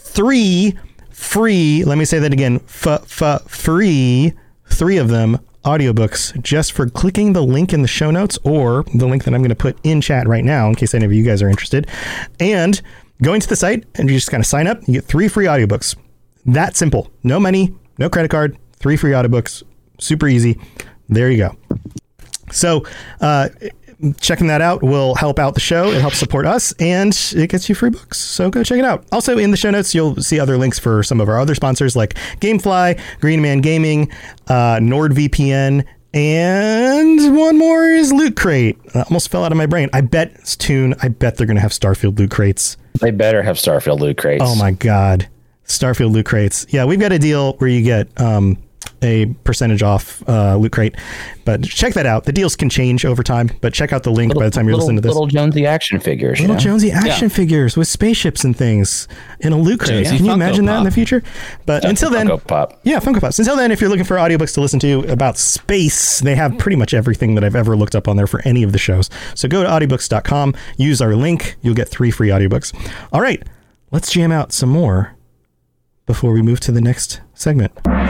3 free, let me say that again, free, 3 of them, audiobooks, just for clicking the link in the show notes or the link that I'm going to put in chat right now in case any of you guys are interested, and going to the site and you just kind of sign up. You get 3 free audiobooks. That simple. No money, no credit card, 3 free audiobooks. Super easy. There you go. So checking that out will help out the show. It helps support us, and it gets you free books. So go check it out. Also, in the show notes, you'll see other links for some of our other sponsors like Gamefly, Green Man Gaming, NordVPN, and one more is Loot Crate. That almost fell out of my brain. I bet they're going to have Starfield Loot Crates. They better have Starfield Loot Crates. Oh my God. Starfield Loot Crates. Yeah, we've got a deal where you get a percentage off Loot Crate, but check that out. The deals can change over time, but check out the link by the time you're listening to this. Little Jonesy action figures. Little Jonesy action figures with spaceships and things in a Loot Crate. Can you imagine that in the future? But until then, Funko Pop. Yeah, Funko Pops. Until then, if you're looking for audiobooks to listen to about space, they have pretty much everything that I've ever looked up on there for any of the shows. So go to audiobooks.com, use our link, you'll get 3 free audiobooks. All right, let's jam out some more before we move to the next segment.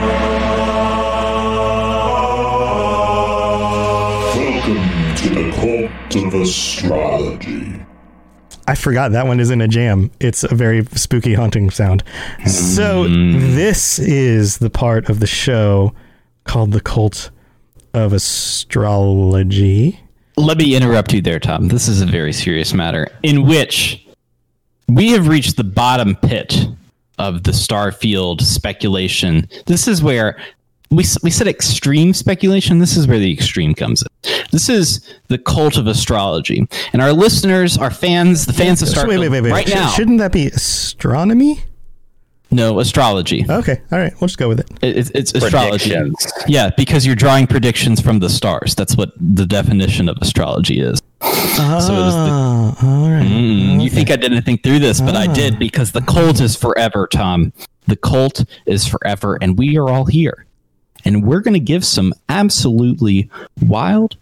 Welcome to the Cult of Astrology. I forgot that one isn't a jam. It's a very spooky, haunting sound. So this is the part of the show called the Cult of Astrology. Let me interrupt you there, Tom. This is a very serious matter in which we have reached the bottom pit of the Starfield speculation. This is where we said extreme speculation. This is where the extreme comes in. This is the Cult of Astrology. And our listeners, our fans, the fans of Starfield wait. right now. Shouldn't that be astronomy? No, astrology. Okay. All right. We'll just go with it. It's astrology. Yeah, because you're drawing predictions from the stars. That's what the definition of astrology is. All right. You think I didn't think through this, but I did, because the cult is forever, Tom. The cult is forever, and we are all here. And we're going to give some absolutely wild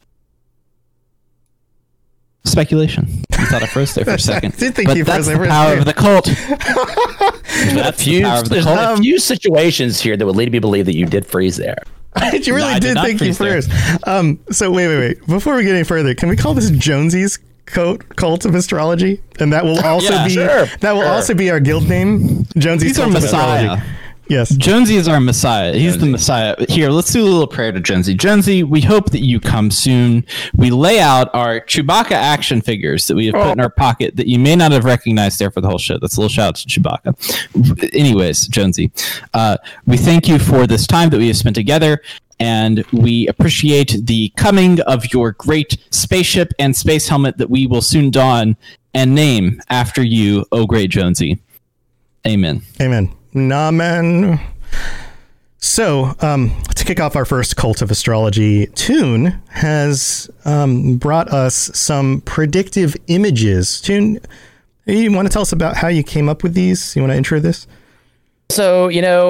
speculation. You thought I froze there for a second. I did think you froze there for a power of the cult. That's the power of the cult. There's a few situations here that would lead me to believe that you did freeze there. You really did think you froze. So wait. Before we get any further, can we call this Jonesy's Cult of Astrology? And that will also also be our guild name, Jonesy's He's Cult our of Messiah. Astrology. Yes. Jonesy is our Messiah. He's the Messiah. Here, let's do a little prayer to Jonesy. Jonesy, we hope that you come soon. We lay out our Chewbacca action figures that we have put in our pocket that you may not have recognized there for the whole show. That's a little shout out to Chewbacca. Anyways, Jonesy, we thank you for this time that we have spent together, and we appreciate the coming of your great spaceship and space helmet that we will soon don and name after you, oh great Jonesy. Amen. Amen. Namen. So, to kick off our first Cult of Astrology, Toon has brought us some predictive images. Toon, you want to tell us about how you came up with these? You want to intro this? So,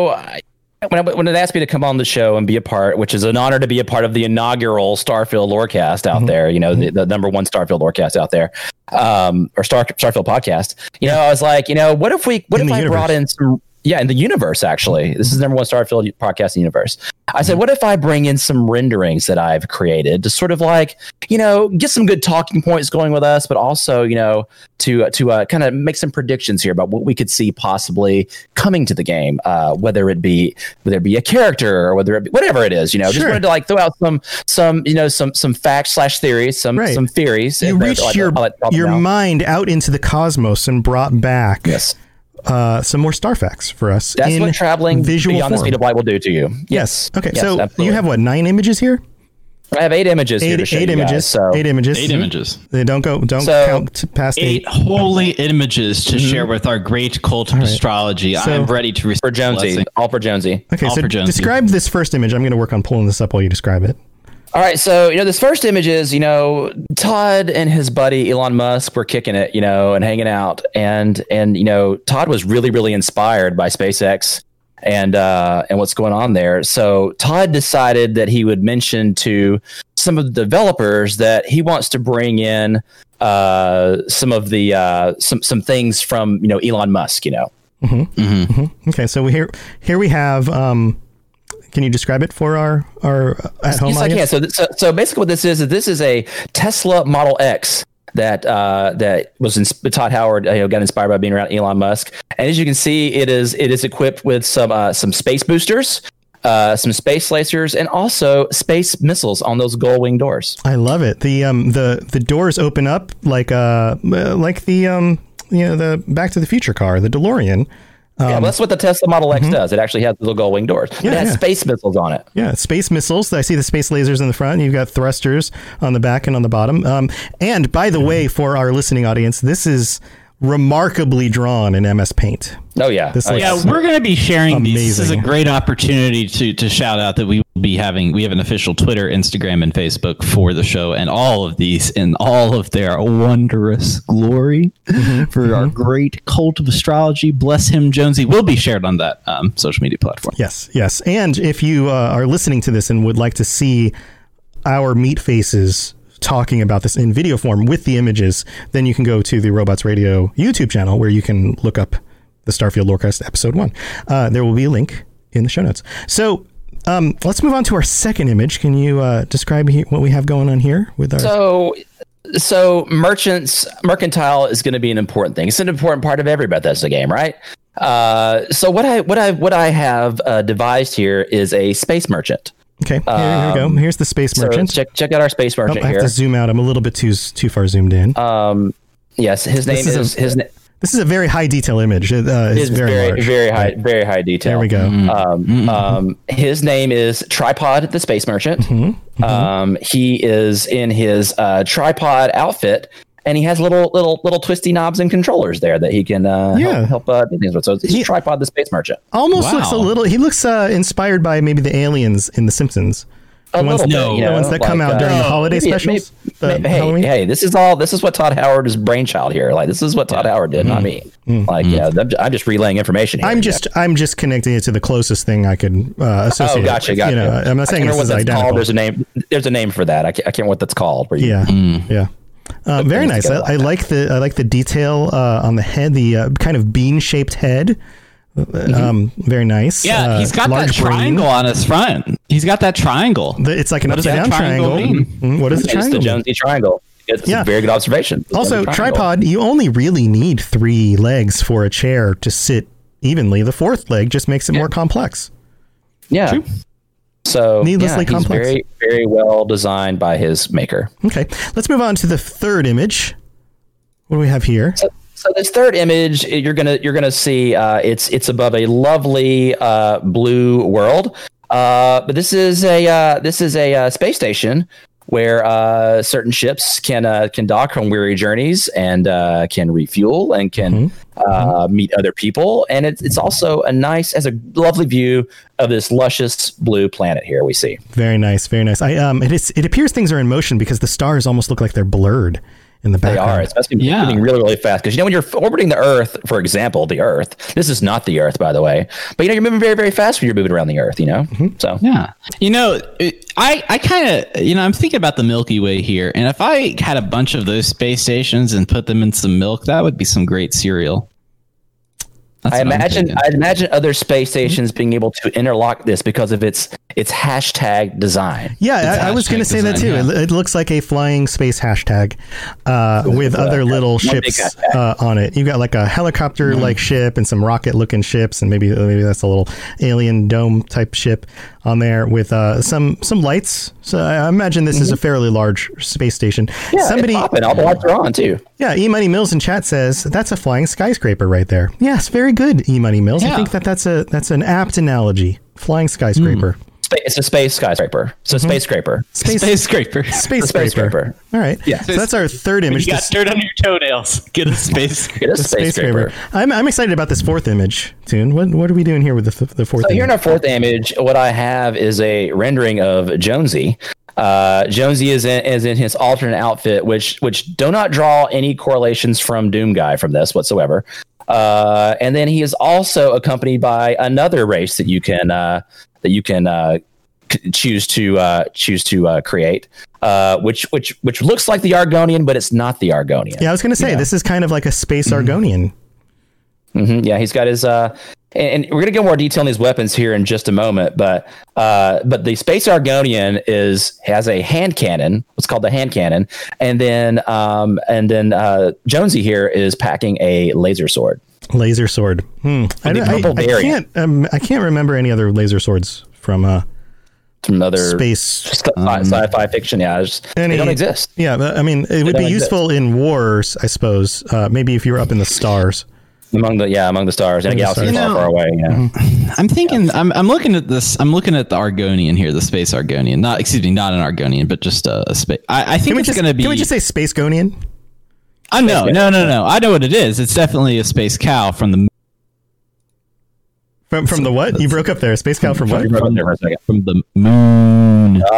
when it asked me to come on the show and be a part, which is an honor to be a part of the inaugural Starfield Lorecast out there, the number one Starfield Lorecast out there, or Starfield podcast, I was like, what if I brought in some, in the universe, actually, this is the number one Starfield podcast in the universe. I said, what if I bring in some renderings that I've created to sort of like, get some good talking points going with us, but also, to kind of make some predictions here about what we could see possibly coming to the game, whether it be a character or whatever it is, just wanted to like throw out some facts / theories, some theories. You reached your mind out into the cosmos and brought back some more star facts for us. That's what traveling visual beyond the speed of light will do to you. Yes. Okay. Yes, so absolutely. you have 9 images here? I have 8 images here to show you guys, so. 8 images. 8 images. They don't count past 8. 8 holy images to share with our great cult of astrology. So, I'm ready to receive for Jonesy. All for Jonesy. Okay, all so for Jonesy. Describe this first image. I'm going to work on pulling this up while you describe it. All right, so this first image is Todd and his buddy Elon Musk were kicking it, and hanging out, and Todd was really, really inspired by SpaceX and what's going on there. So Todd decided that he would mention to some of the developers that he wants to bring in some of the some things from Elon Musk. Okay, so here we have. Can you describe it for our at home audience? Yes, I can. So basically, what this is a Tesla Model X that was Todd Howard got inspired by being around Elon Musk, and as you can see, it is equipped with some space boosters, some space lasers, and also space missiles on those gull wing doors. I love it. The doors open up like the Back to the Future car, the DeLorean. Well, that's what the Tesla Model X does. It actually has little gull wing doors. It has space missiles on it. Yeah, space missiles. I see the space lasers in the front. You've got thrusters on the back and on the bottom. And by the way, for our listening audience, this is remarkably drawn in MS Paint. Oh, yeah. We're going to be sharing amazing. These. This is a great opportunity to shout out that we will be having. We have an official Twitter, Instagram, and Facebook for the show, and all of these in all of their wondrous glory for our great cult of astrology. Bless him, Jonesy. Will be shared on that social media platform. Yes. And if you are listening to this and would like to see our meat faces talking about this in video form with the images, then you can go to the Robots Radio YouTube channel where you can look up the Starfield Lorecast episode 1. There will be a link in the show notes. So let's move on to our second image. Can you describe what we have going on here with our... So mercantile is going to be an important thing. It's an important part of every Bethesda game, right? So what I have devised here is a space merchant. Okay, here we go. Here's the space merchant. So check out our space merchant here. I have to zoom out. I'm a little bit too far zoomed in. Yes, his name is This is a very high detail image. It is very high detail. There we go. His name is Tripod the Space Merchant. He is in his tripod outfit, and he has little twisty knobs and controllers there that he can help do things with. So he's Tripod the Space Merchant. Almost looks a little. He looks inspired by maybe the aliens in The Simpsons. The ones that come out during the holiday specials. Hey, this is what Todd Howard's brainchild here. Like, this is what Todd Howard did, not me. I'm just relaying information here. I'm just connecting it to the closest thing I could associate. Oh, gotcha. I'm not saying this is identical. There's a name for that. I can't remember what that's called. Yeah. Very nice. I like the detail on the head, the kind of bean-shaped head. Very nice. Yeah, he's got that triangle on his front. He's got that triangle. It's like an upside down triangle. What is the triangle? It's the Jonesy triangle. It's a very good observation. Also, Tripod, you only really need 3 legs for a chair to sit evenly. The fourth leg just makes it more complex. Yeah. True. So Needlessly he's complex. very, very well designed by his maker. Okay, let's move on to the third image. What do we have here? So this third image, you're gonna see it's above a lovely blue world, but this is a space station where certain ships can dock on weary journeys and can refuel and can meet other people, and it's also has a lovely view of this luscious blue planet here we see. Very nice, very nice. It appears things are in motion because the stars almost look like they're blurred in the background. They are. It's moving really, really fast. Because, when you're orbiting the Earth, for example, the Earth, this is not the Earth, by the way, but, you're moving very, very fast when you're moving around the Earth, So, yeah. I kind of, I'm thinking about the Milky Way here. And if I had a bunch of those space stations and put them in some milk, that would be some great cereal. I imagine other space stations being able to interlock this because of its hashtag design. Yeah, I was going to say that too. Yeah. It looks like a flying space hashtag with other little ships on it. You've got like a helicopter-like ship and some rocket-looking ships, and maybe that's a little alien dome type ship on there with some lights. So I imagine this is a fairly large space station. Yeah, somebody all the lights are on too. Yeah, E-Money Mills in chat says that's a flying skyscraper right there. Yes, very good, E-Money Mills. Yeah. I think that's an apt analogy. Flying skyscraper. It's a space skyscraper. It's a space scraper. Space scraper. Space scraper. All right. Yeah. So that's our third image. You got dirt under your toenails. Get a space. Get a space scraper. I'm excited about this fourth image, Toon. What are we doing here with the fourth? So here in our fourth image, what I have is a rendering of Jonesy. Jonesy is in his alternate outfit, which do not draw any correlations from Doom Guy from this whatsoever. And then he is also accompanied by another race that you can choose to create, which looks like the Argonian, but it's not the Argonian. Yeah, I was going to say this is kind of like a space Argonian. Mm-hmm. Yeah, he's got his and we're going to get more detail on these weapons here in just a moment, but the Space Argonian has a hand cannon, what's called the hand cannon, and then Jonesy here is packing a laser sword. Laser sword. I can't remember any other laser swords from other space sci-fi fiction. Yeah, they don't exist. Yeah, but, I mean, it would be useful in wars, I suppose. Maybe if you were up in the stars. Among the stars in a galaxy far away. Yeah. I'm thinking. I'm looking at this. I'm looking at the Argonian here, the Space Argonian. Not an Argonian, but just a space. I think it's going to be. Can we just say Space Gonian? No. I know what it is. It's definitely a space cow from the. From the what? You broke up there. Space cow from what? From the moon. Yes.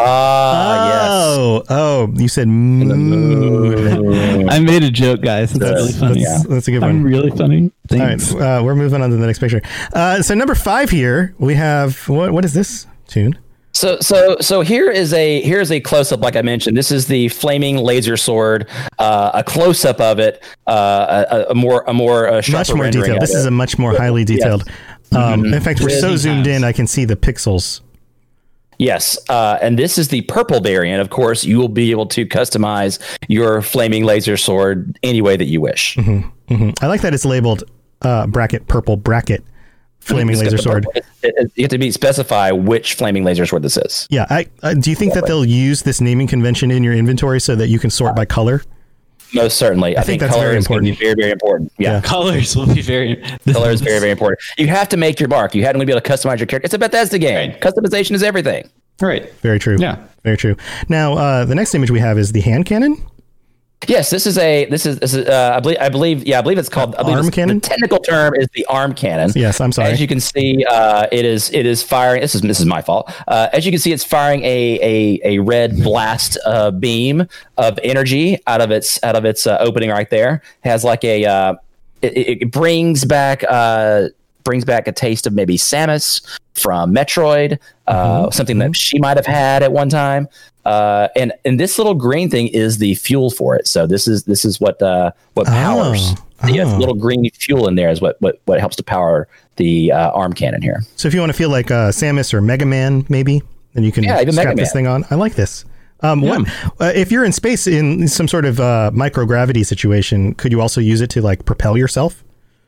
Oh, you said moon. I made a joke, guys. That's really funny. That's a good one. I'm really funny. Thanks. All right, we're moving on to the next picture. So number 5 here, we have what is this, Toon? So here is a close up. Like I mentioned, this is the flaming laser sword. A close up of it. A more much more detailed. This is a much more highly detailed. Yes. In fact, we're so zoomed in, I can see the pixels. Yes, and this is the purple variant. Of course, you will be able to customize your flaming laser sword any way that you wish. I like that it's labeled purple bracket flaming laser sword. You have to specify which flaming laser sword this is. Yeah, do you think that they'll use this naming convention in your inventory so that you can sort by color? Most certainly. I think that's color very is going to important. be very, very important. Yeah. Colors will be very... Color is very, very important. You have to make your mark. You have to be able to customize your character. It's a Bethesda game. Right. Customization is everything. Right. Very true. Yeah. Very true. Now, the next image we have is the hand cannon. Yes, this is I believe it's called arm cannon. The technical term is the arm cannon. Yes, I'm sorry. As you can see, it is firing. This is my fault. As you can see, it's firing a red blast beam of energy out of its opening right there. It has like it brings back a taste of maybe Samus from Metroid, something that she might have had at one time. And this little green thing is the fuel for it. So this is what powers. The little green fuel in there is what helps to power the arm cannon here. So if you want to feel like Samus or Mega Man, maybe, then you can strap this thing on. I like this. If you're in space in some sort of microgravity situation, could you also use it to like propel yourself?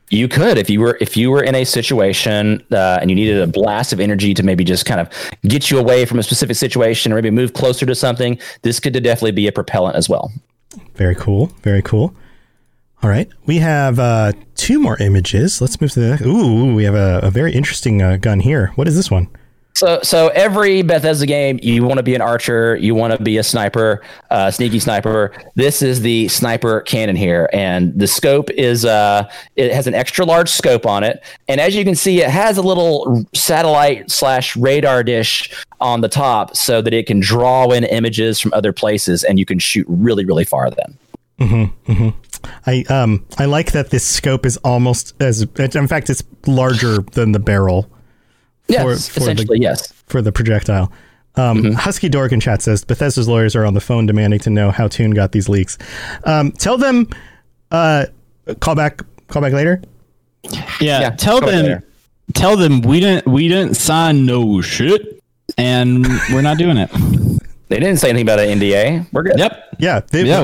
You could, if you were in a situation and you needed a blast of energy to maybe just kind of get you away from a specific situation or maybe move closer to something, this could definitely be a propellant as well. Very cool. Very cool. All right. We have 2 more images. Let's move to the next. Ooh, we have a very interesting gun here. What is this one? So every Bethesda game, you want to be an archer, you want to be a sniper, sneaky sniper. This is the sniper cannon here, and the scope is it has an extra large scope on it, and as you can see, it has a little satellite/radar dish on the top, so that it can draw in images from other places, and you can shoot really, really far then. Mm-hmm, mm-hmm. I like that this scope is almost in fact, it's larger than the barrel. Yes, essentially, yes. For the projectile. Husky Dork in chat says, Bethesda's lawyers are on the phone demanding to know how Toon got these leaks. Tell them, call back later. Yeah, tell them we didn't sign no shit, and we're not doing it. They didn't say anything about an NDA. We're good. Yep. Yeah.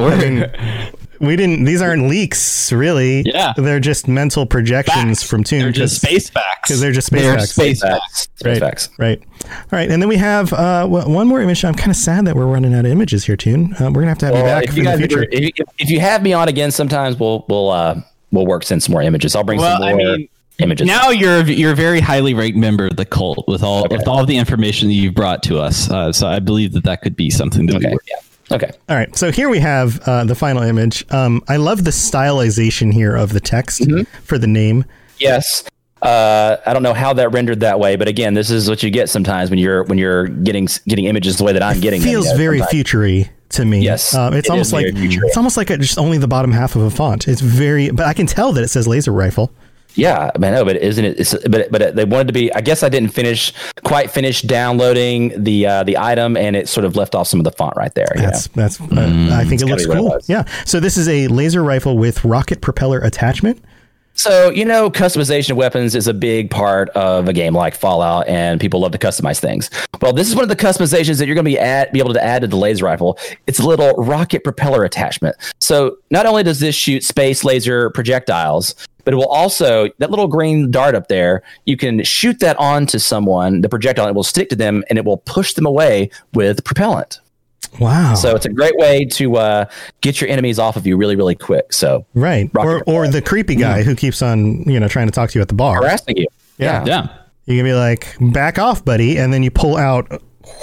We didn't. These aren't leaks, really. Yeah, they're just mental projections from Toon. They're just space facts. Because they're just space facts. Right. All right, and then we have one more image. I'm kind of sad that we're running out of images here, Toon. We're gonna have to have you back in the future. If you have me on again, sometimes we'll work send some more images. I'll bring some more. Images. Now you're a very highly ranked member of the cult with all of the information that you've brought to us. So I believe that could be something that we work. Yeah. Okay. All right. So here we have the final image. I love the stylization here of the text for the name. Yes. I don't know how that rendered that way, but again, this is what you get sometimes when you're getting images the way that I'm getting. It feels very futury to me. Yes. It's almost like just only the bottom half of a font. It's but I can tell that it says laser rifle. Yeah, I know, but isn't it? But they wanted to be. I guess I didn't quite finish downloading the item, and it sort of left off some of the font right there. That's. I think it looks cool. Yeah. So this is a laser rifle with rocket propeller attachment. So, customization of weapons is a big part of a game like Fallout, and people love to customize things. Well, this is one of the customizations that you're going to be able to add to the laser rifle. It's a little rocket propeller attachment. So not only does this shoot space laser projectiles, but it will also, that little green dart up there, you can shoot that onto someone, the projectile, and it will stick to them, and it will push them away with propellant. Wow. So it's a great way to get your enemies off of you really, really quick. So right. Or the creepy guy who keeps on, trying to talk to you at the bar. Harassing you. Yeah. You can be like, back off, buddy. And then you pull out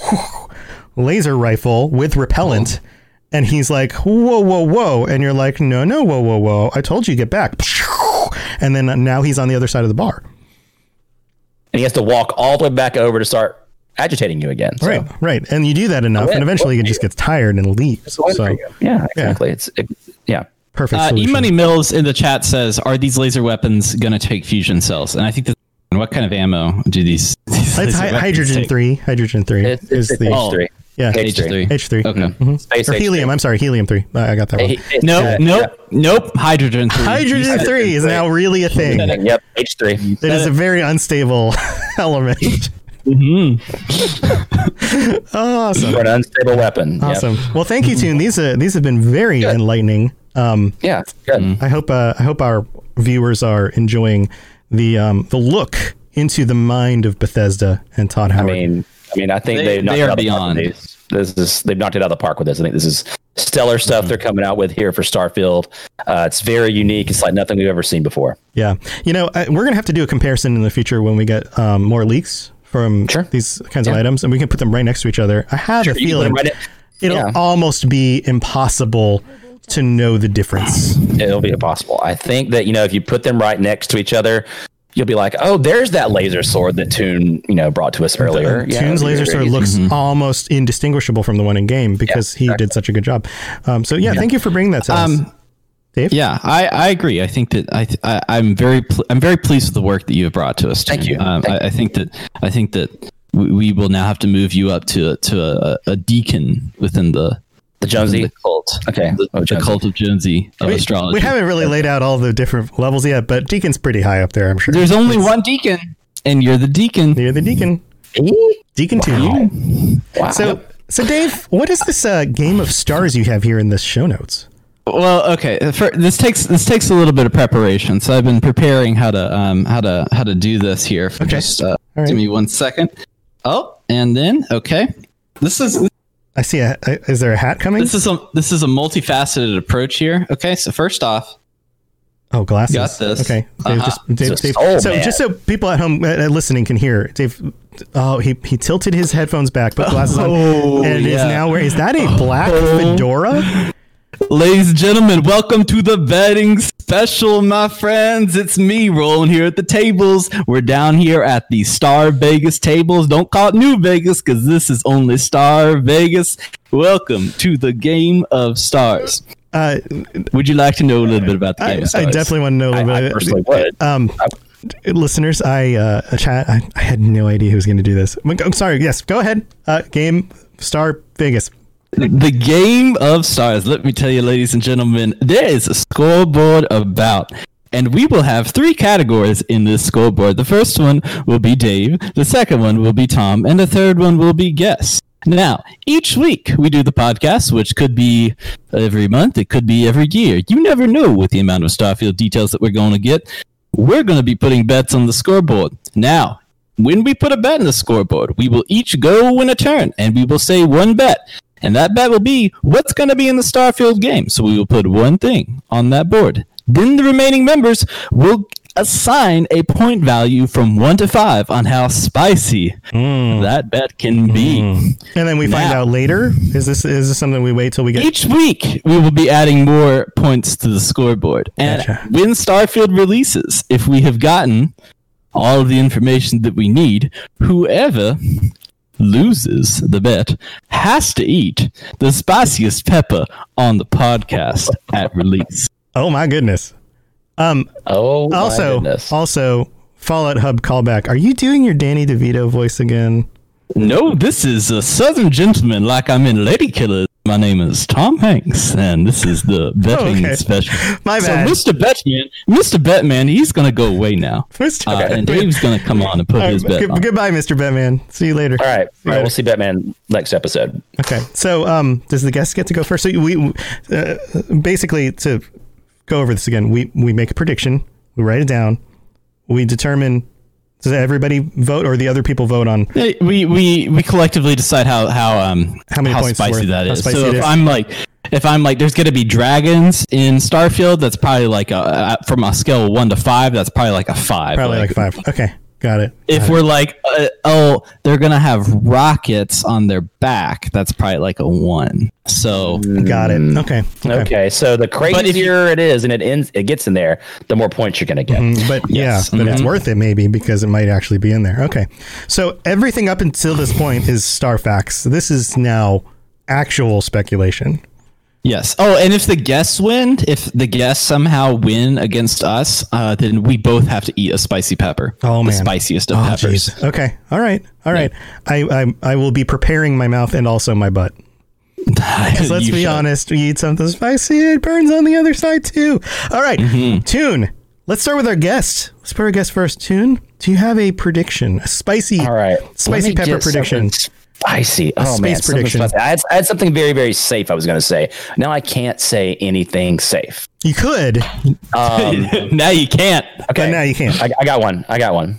laser rifle with repellent. And he's like, whoa. And you're like, no, whoa. I told you to get back. And then now he's on the other side of the bar. And he has to walk all the way back over to start agitating you again. So. Right. And you do that enough, and eventually he just gets tired and leaves. So yeah, exactly. It's perfect. E-Money Mills in the chat says, "Are these laser weapons going to take fusion cells?" And I think what kind of ammo do these it's hydrogen 3. Hydrogen 3 is the H3. Yeah, H3. Okay. Mm-hmm. Or helium. I'm sorry, helium 3. I got that one. Nope. Hydrogen 3. Hydrogen 3 is now really a thing. Yep. H3. It is a very unstable element. Mm-hmm. Awesome. For an unstable weapon. Awesome. Yep. Well, thank you, Toon. These have been very enlightening. Good. I hope our viewers are enjoying the look into the mind of Bethesda and Todd Howard. I mean, I think they've knocked it out of the park with this. They've knocked it out of the park with this. I think this is stellar stuff they're coming out with here for Starfield. It's very unique. It's like nothing we've ever seen before. Yeah. We're going to have to do a comparison in the future when we get more leaks from these kinds of items, and we can put them right next to each other. I have a feeling it'll almost be impossible to know the difference. It'll be impossible. I think that, if you put them right next to each other, you'll be like, oh, there's that laser sword that Toon, brought to us earlier. Toon's laser sword looks almost indistinguishable from the one in game because he did such a good job. Thank you for bringing that to us. Dave? Yeah, I agree. I think that I'm very pleased with the work that you have brought to us. Thank you. I think that we will now have to move you up to a deacon within the Jonesy cult. Okay, the cult of Jonesy of astrology. We haven't really laid out all the different levels yet, but deacon's pretty high up there, I'm sure. There's only one deacon, and you're the deacon. You're the deacon. Deacon too. Wow. So Dave, what is this Game of Stars you have here in the show notes? Well, okay. This takes a little bit of preparation. So I've been preparing how to do this here. For just right. Give me 1 second. Oh, and then okay. This is. I see. Is there a hat coming? This is a multifaceted approach here. Okay, so first off. Oh, glasses. Got this. Okay. Dave, Dave. Just so people at home listening can hear, Dave. Oh, he tilted his headphones back, put glasses on, and is now wearing. Is that a black fedora? Ladies and gentlemen, welcome to the betting special, my friends. It's me rolling here at the tables. We're down here at the Star Vegas tables. Don't call it New Vegas because this is only Star Vegas. Welcome to the Game of Stars. Would you like to know a little bit about the Game of Stars? I definitely want to know a little bit. I personally would. Listeners, chat. I had no idea who was going to do this. I'm sorry. Yes, go ahead. Game Star Vegas. The Game of Stars. Let me tell you, ladies and gentlemen, there is a scoreboard about. And we will have 3 categories in this scoreboard. The first one will be Dave. The second one will be Tom. And the third one will be Guess. Now, each week we do the podcast, which could be every month. It could be every year. You never know with the amount of Starfield details that we're going to get. We're going to be putting bets on the scoreboard. Now, when we put a bet in the scoreboard, we will each go in a turn and we will say one bet. And that bet will be what's going to be in the Starfield game. So we will put one thing on that board. Then the remaining members will assign a point value from 1 to 5 on how spicy that bet can be. And then we find out later. Is this something we wait till we get? Each week we will be adding more points to the scoreboard. And when Starfield releases, if we have gotten all of the information that we need, whoever loses the bet has to eat the spiciest pepper on the podcast at release. Oh my goodness. Also Fallout Hub callback. Are you doing your Danny DeVito voice again? No, this is a Southern gentleman like I'm in Lady Killers. My name is Tom Hanks, and this is the betting special. My bad. So Mr. Betman, he's going to go away now. And Dave's going to come on and put his bet on. Goodbye, Mr. Betman. See you later. All right. We'll see Betman next episode. Okay. So does the guest get to go first? So we basically, to go over this again, we make a prediction. We write it down. We determine... Does everybody vote, or the other people vote on? We collectively decide how many points spicy that is. So if I'm like, there's gonna be dragons in Starfield. That's probably like from a scale of 1 to 5. That's probably like a 5. Probably like 5. Okay, got it. If we're like, they're gonna have rockets on their back. That's probably like a 1. So got it. Okay. So the crazier it is, and it gets in there, the more points you're gonna get. But it's worth it maybe because it might actually be in there. Okay. So everything up until this point is star facts. This is now actual speculation. Yes. Oh, and if the guests somehow win against us, then we both have to eat a spicy pepper. Oh, man. The spiciest of peppers. Geez. Okay. All right. I will be preparing my mouth and also my butt. Because let's be honest, we eat something spicy, it burns on the other side too. All right. Toon, let's start with our guest. Let's put our guest first. Toon, do you have a prediction? A spicy pepper prediction? Spicy. Oh man, prediction. I had something very, very safe I was going to say. Now I can't say anything safe. You could. Now you can't. Okay. But now you can't. I got one.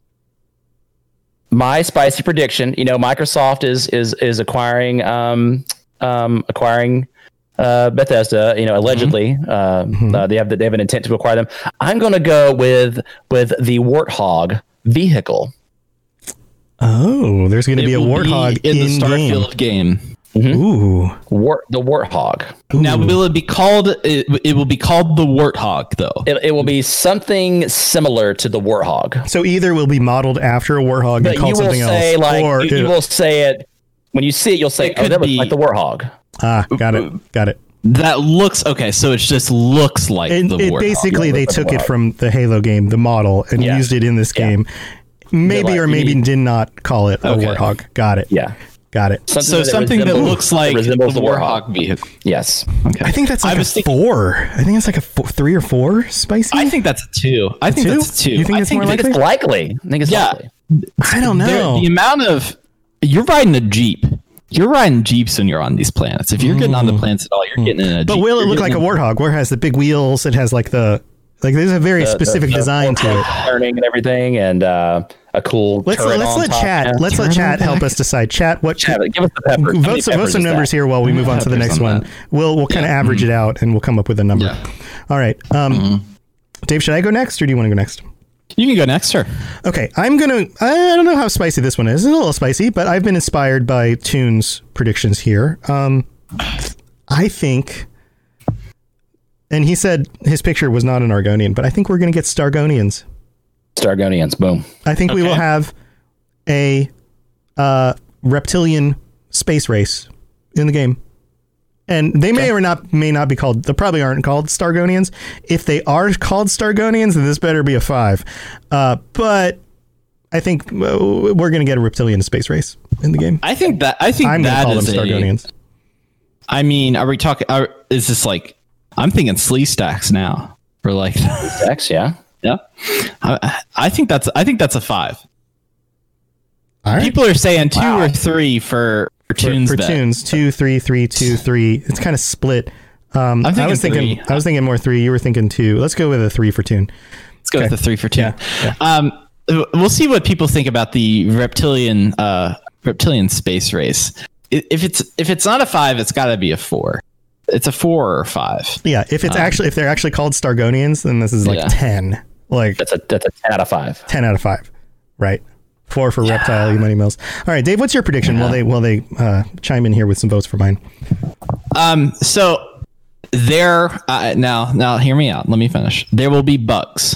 My spicy prediction. Microsoft is acquiring Bethesda. Allegedly, they have an intent to acquire them. I'm going to go with the Warthog vehicle. Oh, there's going to be a Warthog in the Starfield game. Ooh, the Warthog. Ooh. Now, will it be called? It will be called the Warthog, though. It will be something similar to the Warthog. So either will be modeled after a Warthog and called something else, or you will say it when you see it. You'll say, "Oh, that was like the Warthog." Ah, got it. That looks okay. So it just looks like the Warthog. Basically, they took it from the Halo game, the model, and used it in this game. Maybe or maybe did not call it a Warthog. Got it. Yeah. Got it. Something that looks like the Warthog vehicle. Yes. Okay. I think that's like a 4. I think it's like a 3 or 4 spicy. I think that's a 2. I think that's a 2. You think it's more likely? It's likely. I think it's likely. I don't know. The amount of... You're riding a Jeep. You're riding Jeeps when you're on these planets. If you're getting on the planets at all, you're getting in a Jeep. But will it look like a Warthog? Where it has the big wheels? It has like there's a very specific design to it. Turning and everything, and a cool. Let's let chat help us decide. Chat, what? Give us the pepper. Vote some numbers here while we move on to the next one. We'll kind of average it out, and we'll come up with a number. Yeah. All right. Dave, should I go next, or do you want to go next? You can go next, sir. Okay, I don't know how spicy this one is. It's a little spicy, but I've been inspired by Toon's predictions here. I think, and he said his picture was not an Argonian, but I think we're going to get Stargonians. Stargonians, boom. I think we will have a reptilian space race in the game. And they may not be called, they probably aren't called Stargonians. If they are called Stargonians, then this better be a 5. But I think we're going to get a reptilian space race in the game. I'm going to call them Stargonians. I mean, are we talking, is this like, I'm thinking Slee Stacks now. For like Stacks, yeah. Yeah. I think that's a 5. All right. People are saying 2 or 3 for Toons. For Toons, 2, 3, 3, 2, 3. It's kind of split. I was thinking more 3. You were thinking 2. Let's go with a 3 for Toon. Let's go with the 3 for Toon. Yeah. We'll see what people think about the reptilian space race. If it's not a 5, it's got to be a 4. It's a 4 or 5. Yeah. If they're actually called Stargonians, then this is like 10. Like that's a 10 out of 5. 10 out of 5. Right. 4 for Reptile, you money mills. All right, Dave, what's your prediction? While they chime in here with some votes for mine. So there now hear me out. Let me finish. There will be bugs.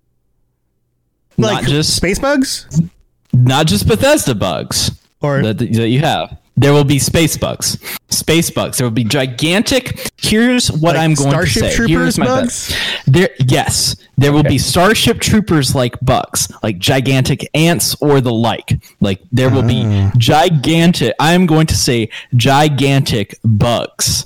Like not just space bugs? Not just Bethesda bugs or that you have. There will be space bugs. Space bugs. There will be gigantic. Here's what I'm going to say. Starship Troopers bugs? There will be Starship Troopers like bugs, like gigantic ants or the like. Like there will be gigantic. I'm going to say gigantic bugs.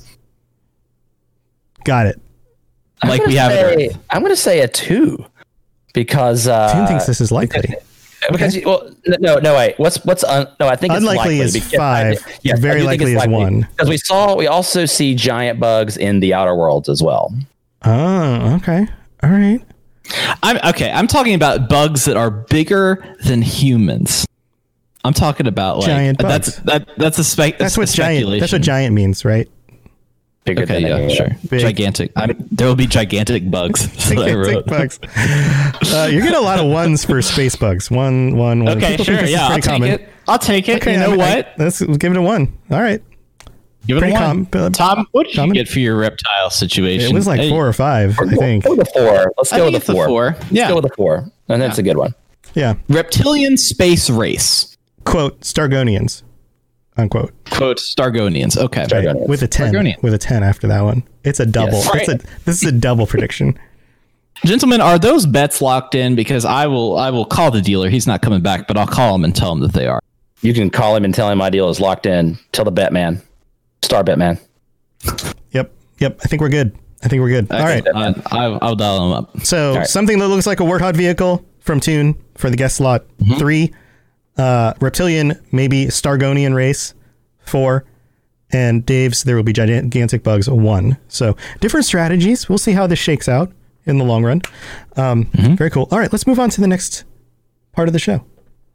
Got it. Like we have it. I'm going to say a 2 because Toon thinks this is likely. Because no wait. I think unlikely it's is 5. Yeah, very likely is 1. Because we also see giant bugs in the Outer Worlds as well. Oh, okay, all right. I'm talking about bugs that are bigger than humans. I'm talking about like giant bugs. That's what giant. That's what giant means, right? Bigger than sure. Big. Gigantic. There will be gigantic bugs. Gigantic bugs. You're getting a lot of 1s for space bugs. 1. Okay, people sure. Yeah, I'll take it. Okay, you know what? Let's give it a 1. All right. Give it a 1. Tom, what did you get for your reptile situation? It was like 4 or 5, I think. Go with a 4. Let's go with a 4. Yeah. Let's go with a 4. And that's a good one. Yeah. Reptilian space race. Quote, Stargonians. Unquote. Quote, Stargonians. Okay. Stargonians. With a 10. Stargonian. With a 10 after that one. It's a double. Yes. Right. This is a double prediction. Gentlemen, are those bets locked in? Because I will call the dealer. He's not coming back, but I'll call him and tell him that they are. You can call him and tell him my deal is locked in. Tell the bet man. Star bet man. Yep. I think we're good. All right. I'll dial him up. So something that looks like a Warthog vehicle from Toon for the guest slot. 3. Reptilian, maybe Stargonian race, 4, and Dave's there will be gigantic bugs, 1. So different strategies. We'll see how this shakes out in the long run. Very cool. All right, let's move on to the next part of the show.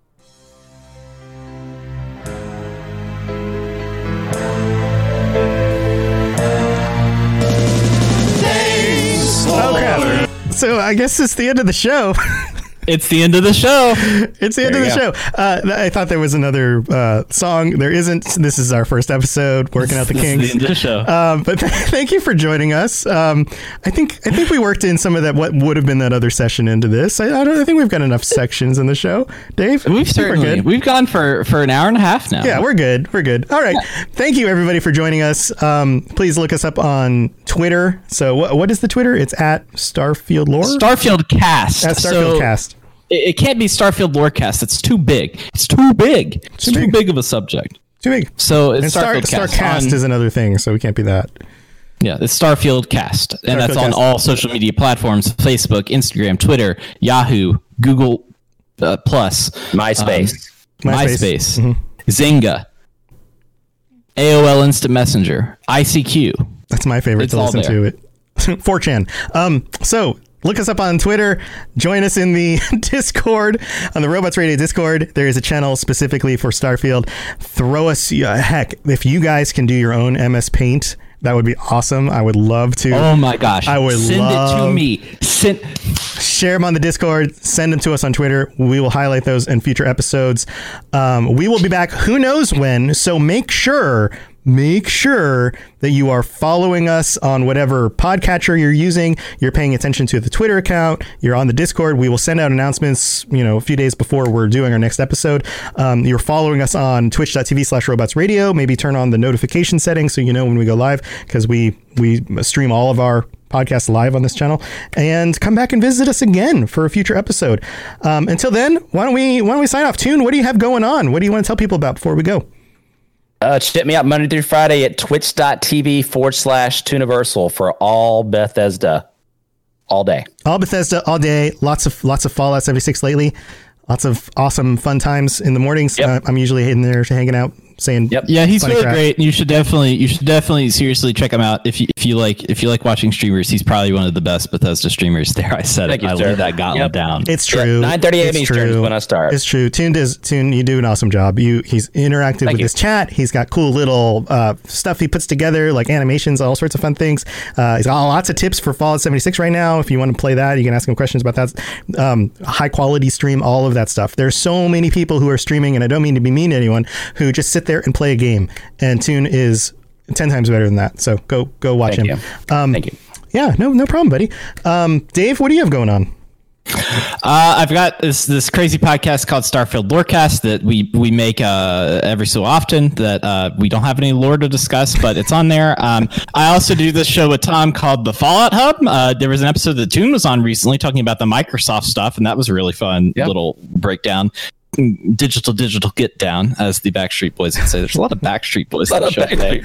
Oh crap! So I guess it's the end of the show. It's the end of the show. I thought there was another song. There isn't. This is our first episode, working out the kinks. This is the end of the show. But thank you for joining us. I think we worked in some of that. What would have been that other session into this? I think we've got enough sections in the show. Dave, we've gone for an hour and a half now. Yeah, we're good. All right. Thank you everybody for joining us. Please look us up on Twitter. So what is the Twitter? It's at Starfield Lore. Starfield Cast. At Starfield Cast. It can't be Starfield Lorecast. It's too big. It's too big of a subject. Too big. So it's Starcast is another thing, so we can't be that. Yeah, it's Starfield Cast. And that's on all social media platforms: Facebook, Instagram, Twitter, Yahoo, Google Plus, MySpace. MySpace. Zynga. AOL Instant Messenger, ICQ. That's my favorite to listen to it. 4chan. So look us up on Twitter. Join us in the Discord, on the Robots Radio Discord. There is a channel specifically for Starfield. Throw us, heck, if you guys can do your own MS Paint, that would be awesome. I would love to. Oh my gosh. I would send it to me. Share them on the Discord. Send them to us on Twitter. We will highlight those in future episodes. We will be back who knows when. So make sure that you are following us on whatever podcatcher you're using. You're paying attention to the Twitter account. You're on the Discord. We will send out announcements, a few days before we're doing our next episode. You're following us on twitch.tv/robotsradio. Maybe turn on the notification settings so you know when we go live, because we stream all of our podcasts live on this channel. And come back and visit us again for a future episode. Until then, why don't we sign off? Toon, what do you have going on? What do you want to tell people about before we go? Check me out Monday through Friday at twitch.tv/Tooniversal for all Bethesda all day. All Bethesda all day. Lots of Fallout 76 lately. Lots of awesome fun times in the mornings. Yep. I'm usually in there hanging out, saying, yep. Yeah, he's really great. You should definitely seriously check him out if you like watching streamers. He's probably one of the best Bethesda streamers. There, I said it. I laid that gauntlet down. It's true. 9:30 a.m. Eastern is when I start. It's true. Toon, you do an awesome job. He's interactive with his chat. He's got cool little stuff he puts together, like animations, all sorts of fun things. He's got lots of tips for Fallout 76 right now. If you want to play that, you can ask him questions about that. High quality stream, all of that stuff. There's so many people who are streaming, and I don't mean to be mean to anyone, who just sit there and play a game. And Toon is 10 times better than that. So go watch him. Thank you. Yeah, no problem, buddy. Dave, what do you have going on? I've got this crazy podcast called Starfield Lorecast that we make every so often, that we don't have any lore to discuss, but it's on there. I also do this show with Tom called The Fallout Hub. There was an episode that Toon was on recently talking about the Microsoft stuff, and that was a really fun little breakdown. Digital get down, as the Backstreet Boys would say. There's a lot of Backstreet Boys on the show today.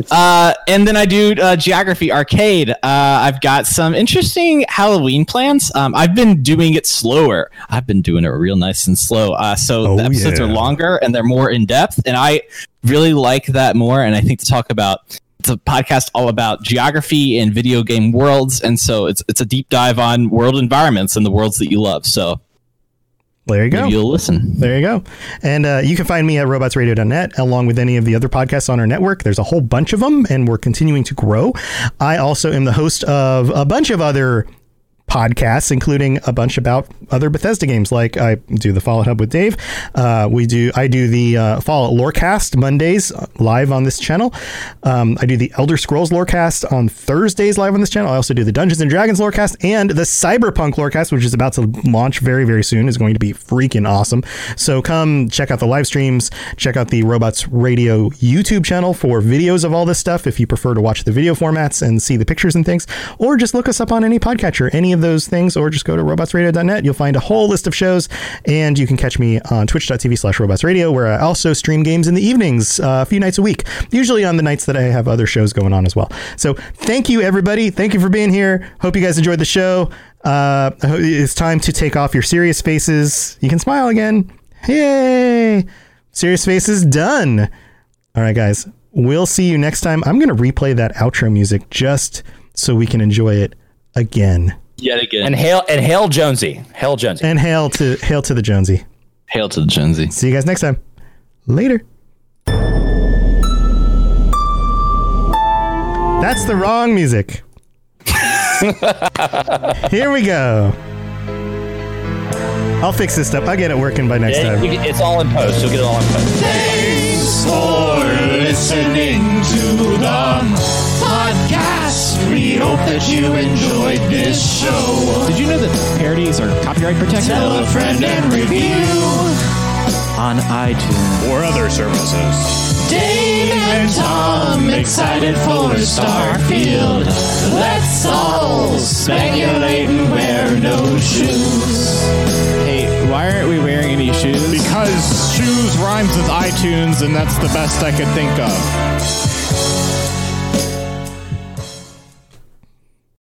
And then I do Geography Arcade. I've got some interesting Halloween plans. I've been doing it slower. I've been doing it real nice and slow. So the episodes are longer and they're more in depth, and I really like that more. And I think to talk about, it's a podcast all about geography and video game worlds, and so it's a deep dive on world environments and the worlds that you love. So there you go. Maybe you'll listen. There you go. And you can find me at robotsradio.net along with any of the other podcasts on our network. There's a whole bunch of them, and we're continuing to grow. I also am the host of a bunch of other podcasts, including a bunch about other Bethesda games. Like I do the Fallout Hub with Dave. I do the Fallout Lorecast Mondays live on this channel. I do the Elder Scrolls Lorecast on Thursdays live on this channel. I also do the Dungeons and Dragons Lorecast, and the Cyberpunk Lorecast, which is about to launch very, very soon, is going to be freaking awesome. So come check out the live streams, check out the Robots Radio YouTube channel for videos of all this stuff if you prefer to watch the video formats and see the pictures and things, or just look us up on any podcatcher, any of those things, or just go to robotsradio.net. You'll find a whole list of shows, and you can catch me on twitch.tv/robotsradio, where I also stream games in the evenings a few nights a week, usually on the nights that I have other shows going on as well. So thank you, everybody. Thank you for being here. Hope you guys enjoyed the show. It's time to take off your serious faces. You can smile again. Yay! Serious faces done. All right, guys. We'll see you next time. I'm going to replay that outro music just so we can enjoy it again. Yet again. And hail Jonesy. Hail Jonesy. And hail to the Jonesy. Hail to the Jonesy. See you guys next time. Later. That's the wrong music. Here we go. I'll fix this stuff. I'll get it working by next time. It's all in post. You'll get it all in post. Thanks for listening to the podcast. We hope that you enjoyed this show. Did you know that parodies are copyright protected? Tell a friend and review on iTunes or other services. Dave and Tom excited for Starfield. Let's all speculate and wear no shoes. Hey, why aren't we wearing any shoes? Because shoes rhymes with iTunes, and that's the best I could think of.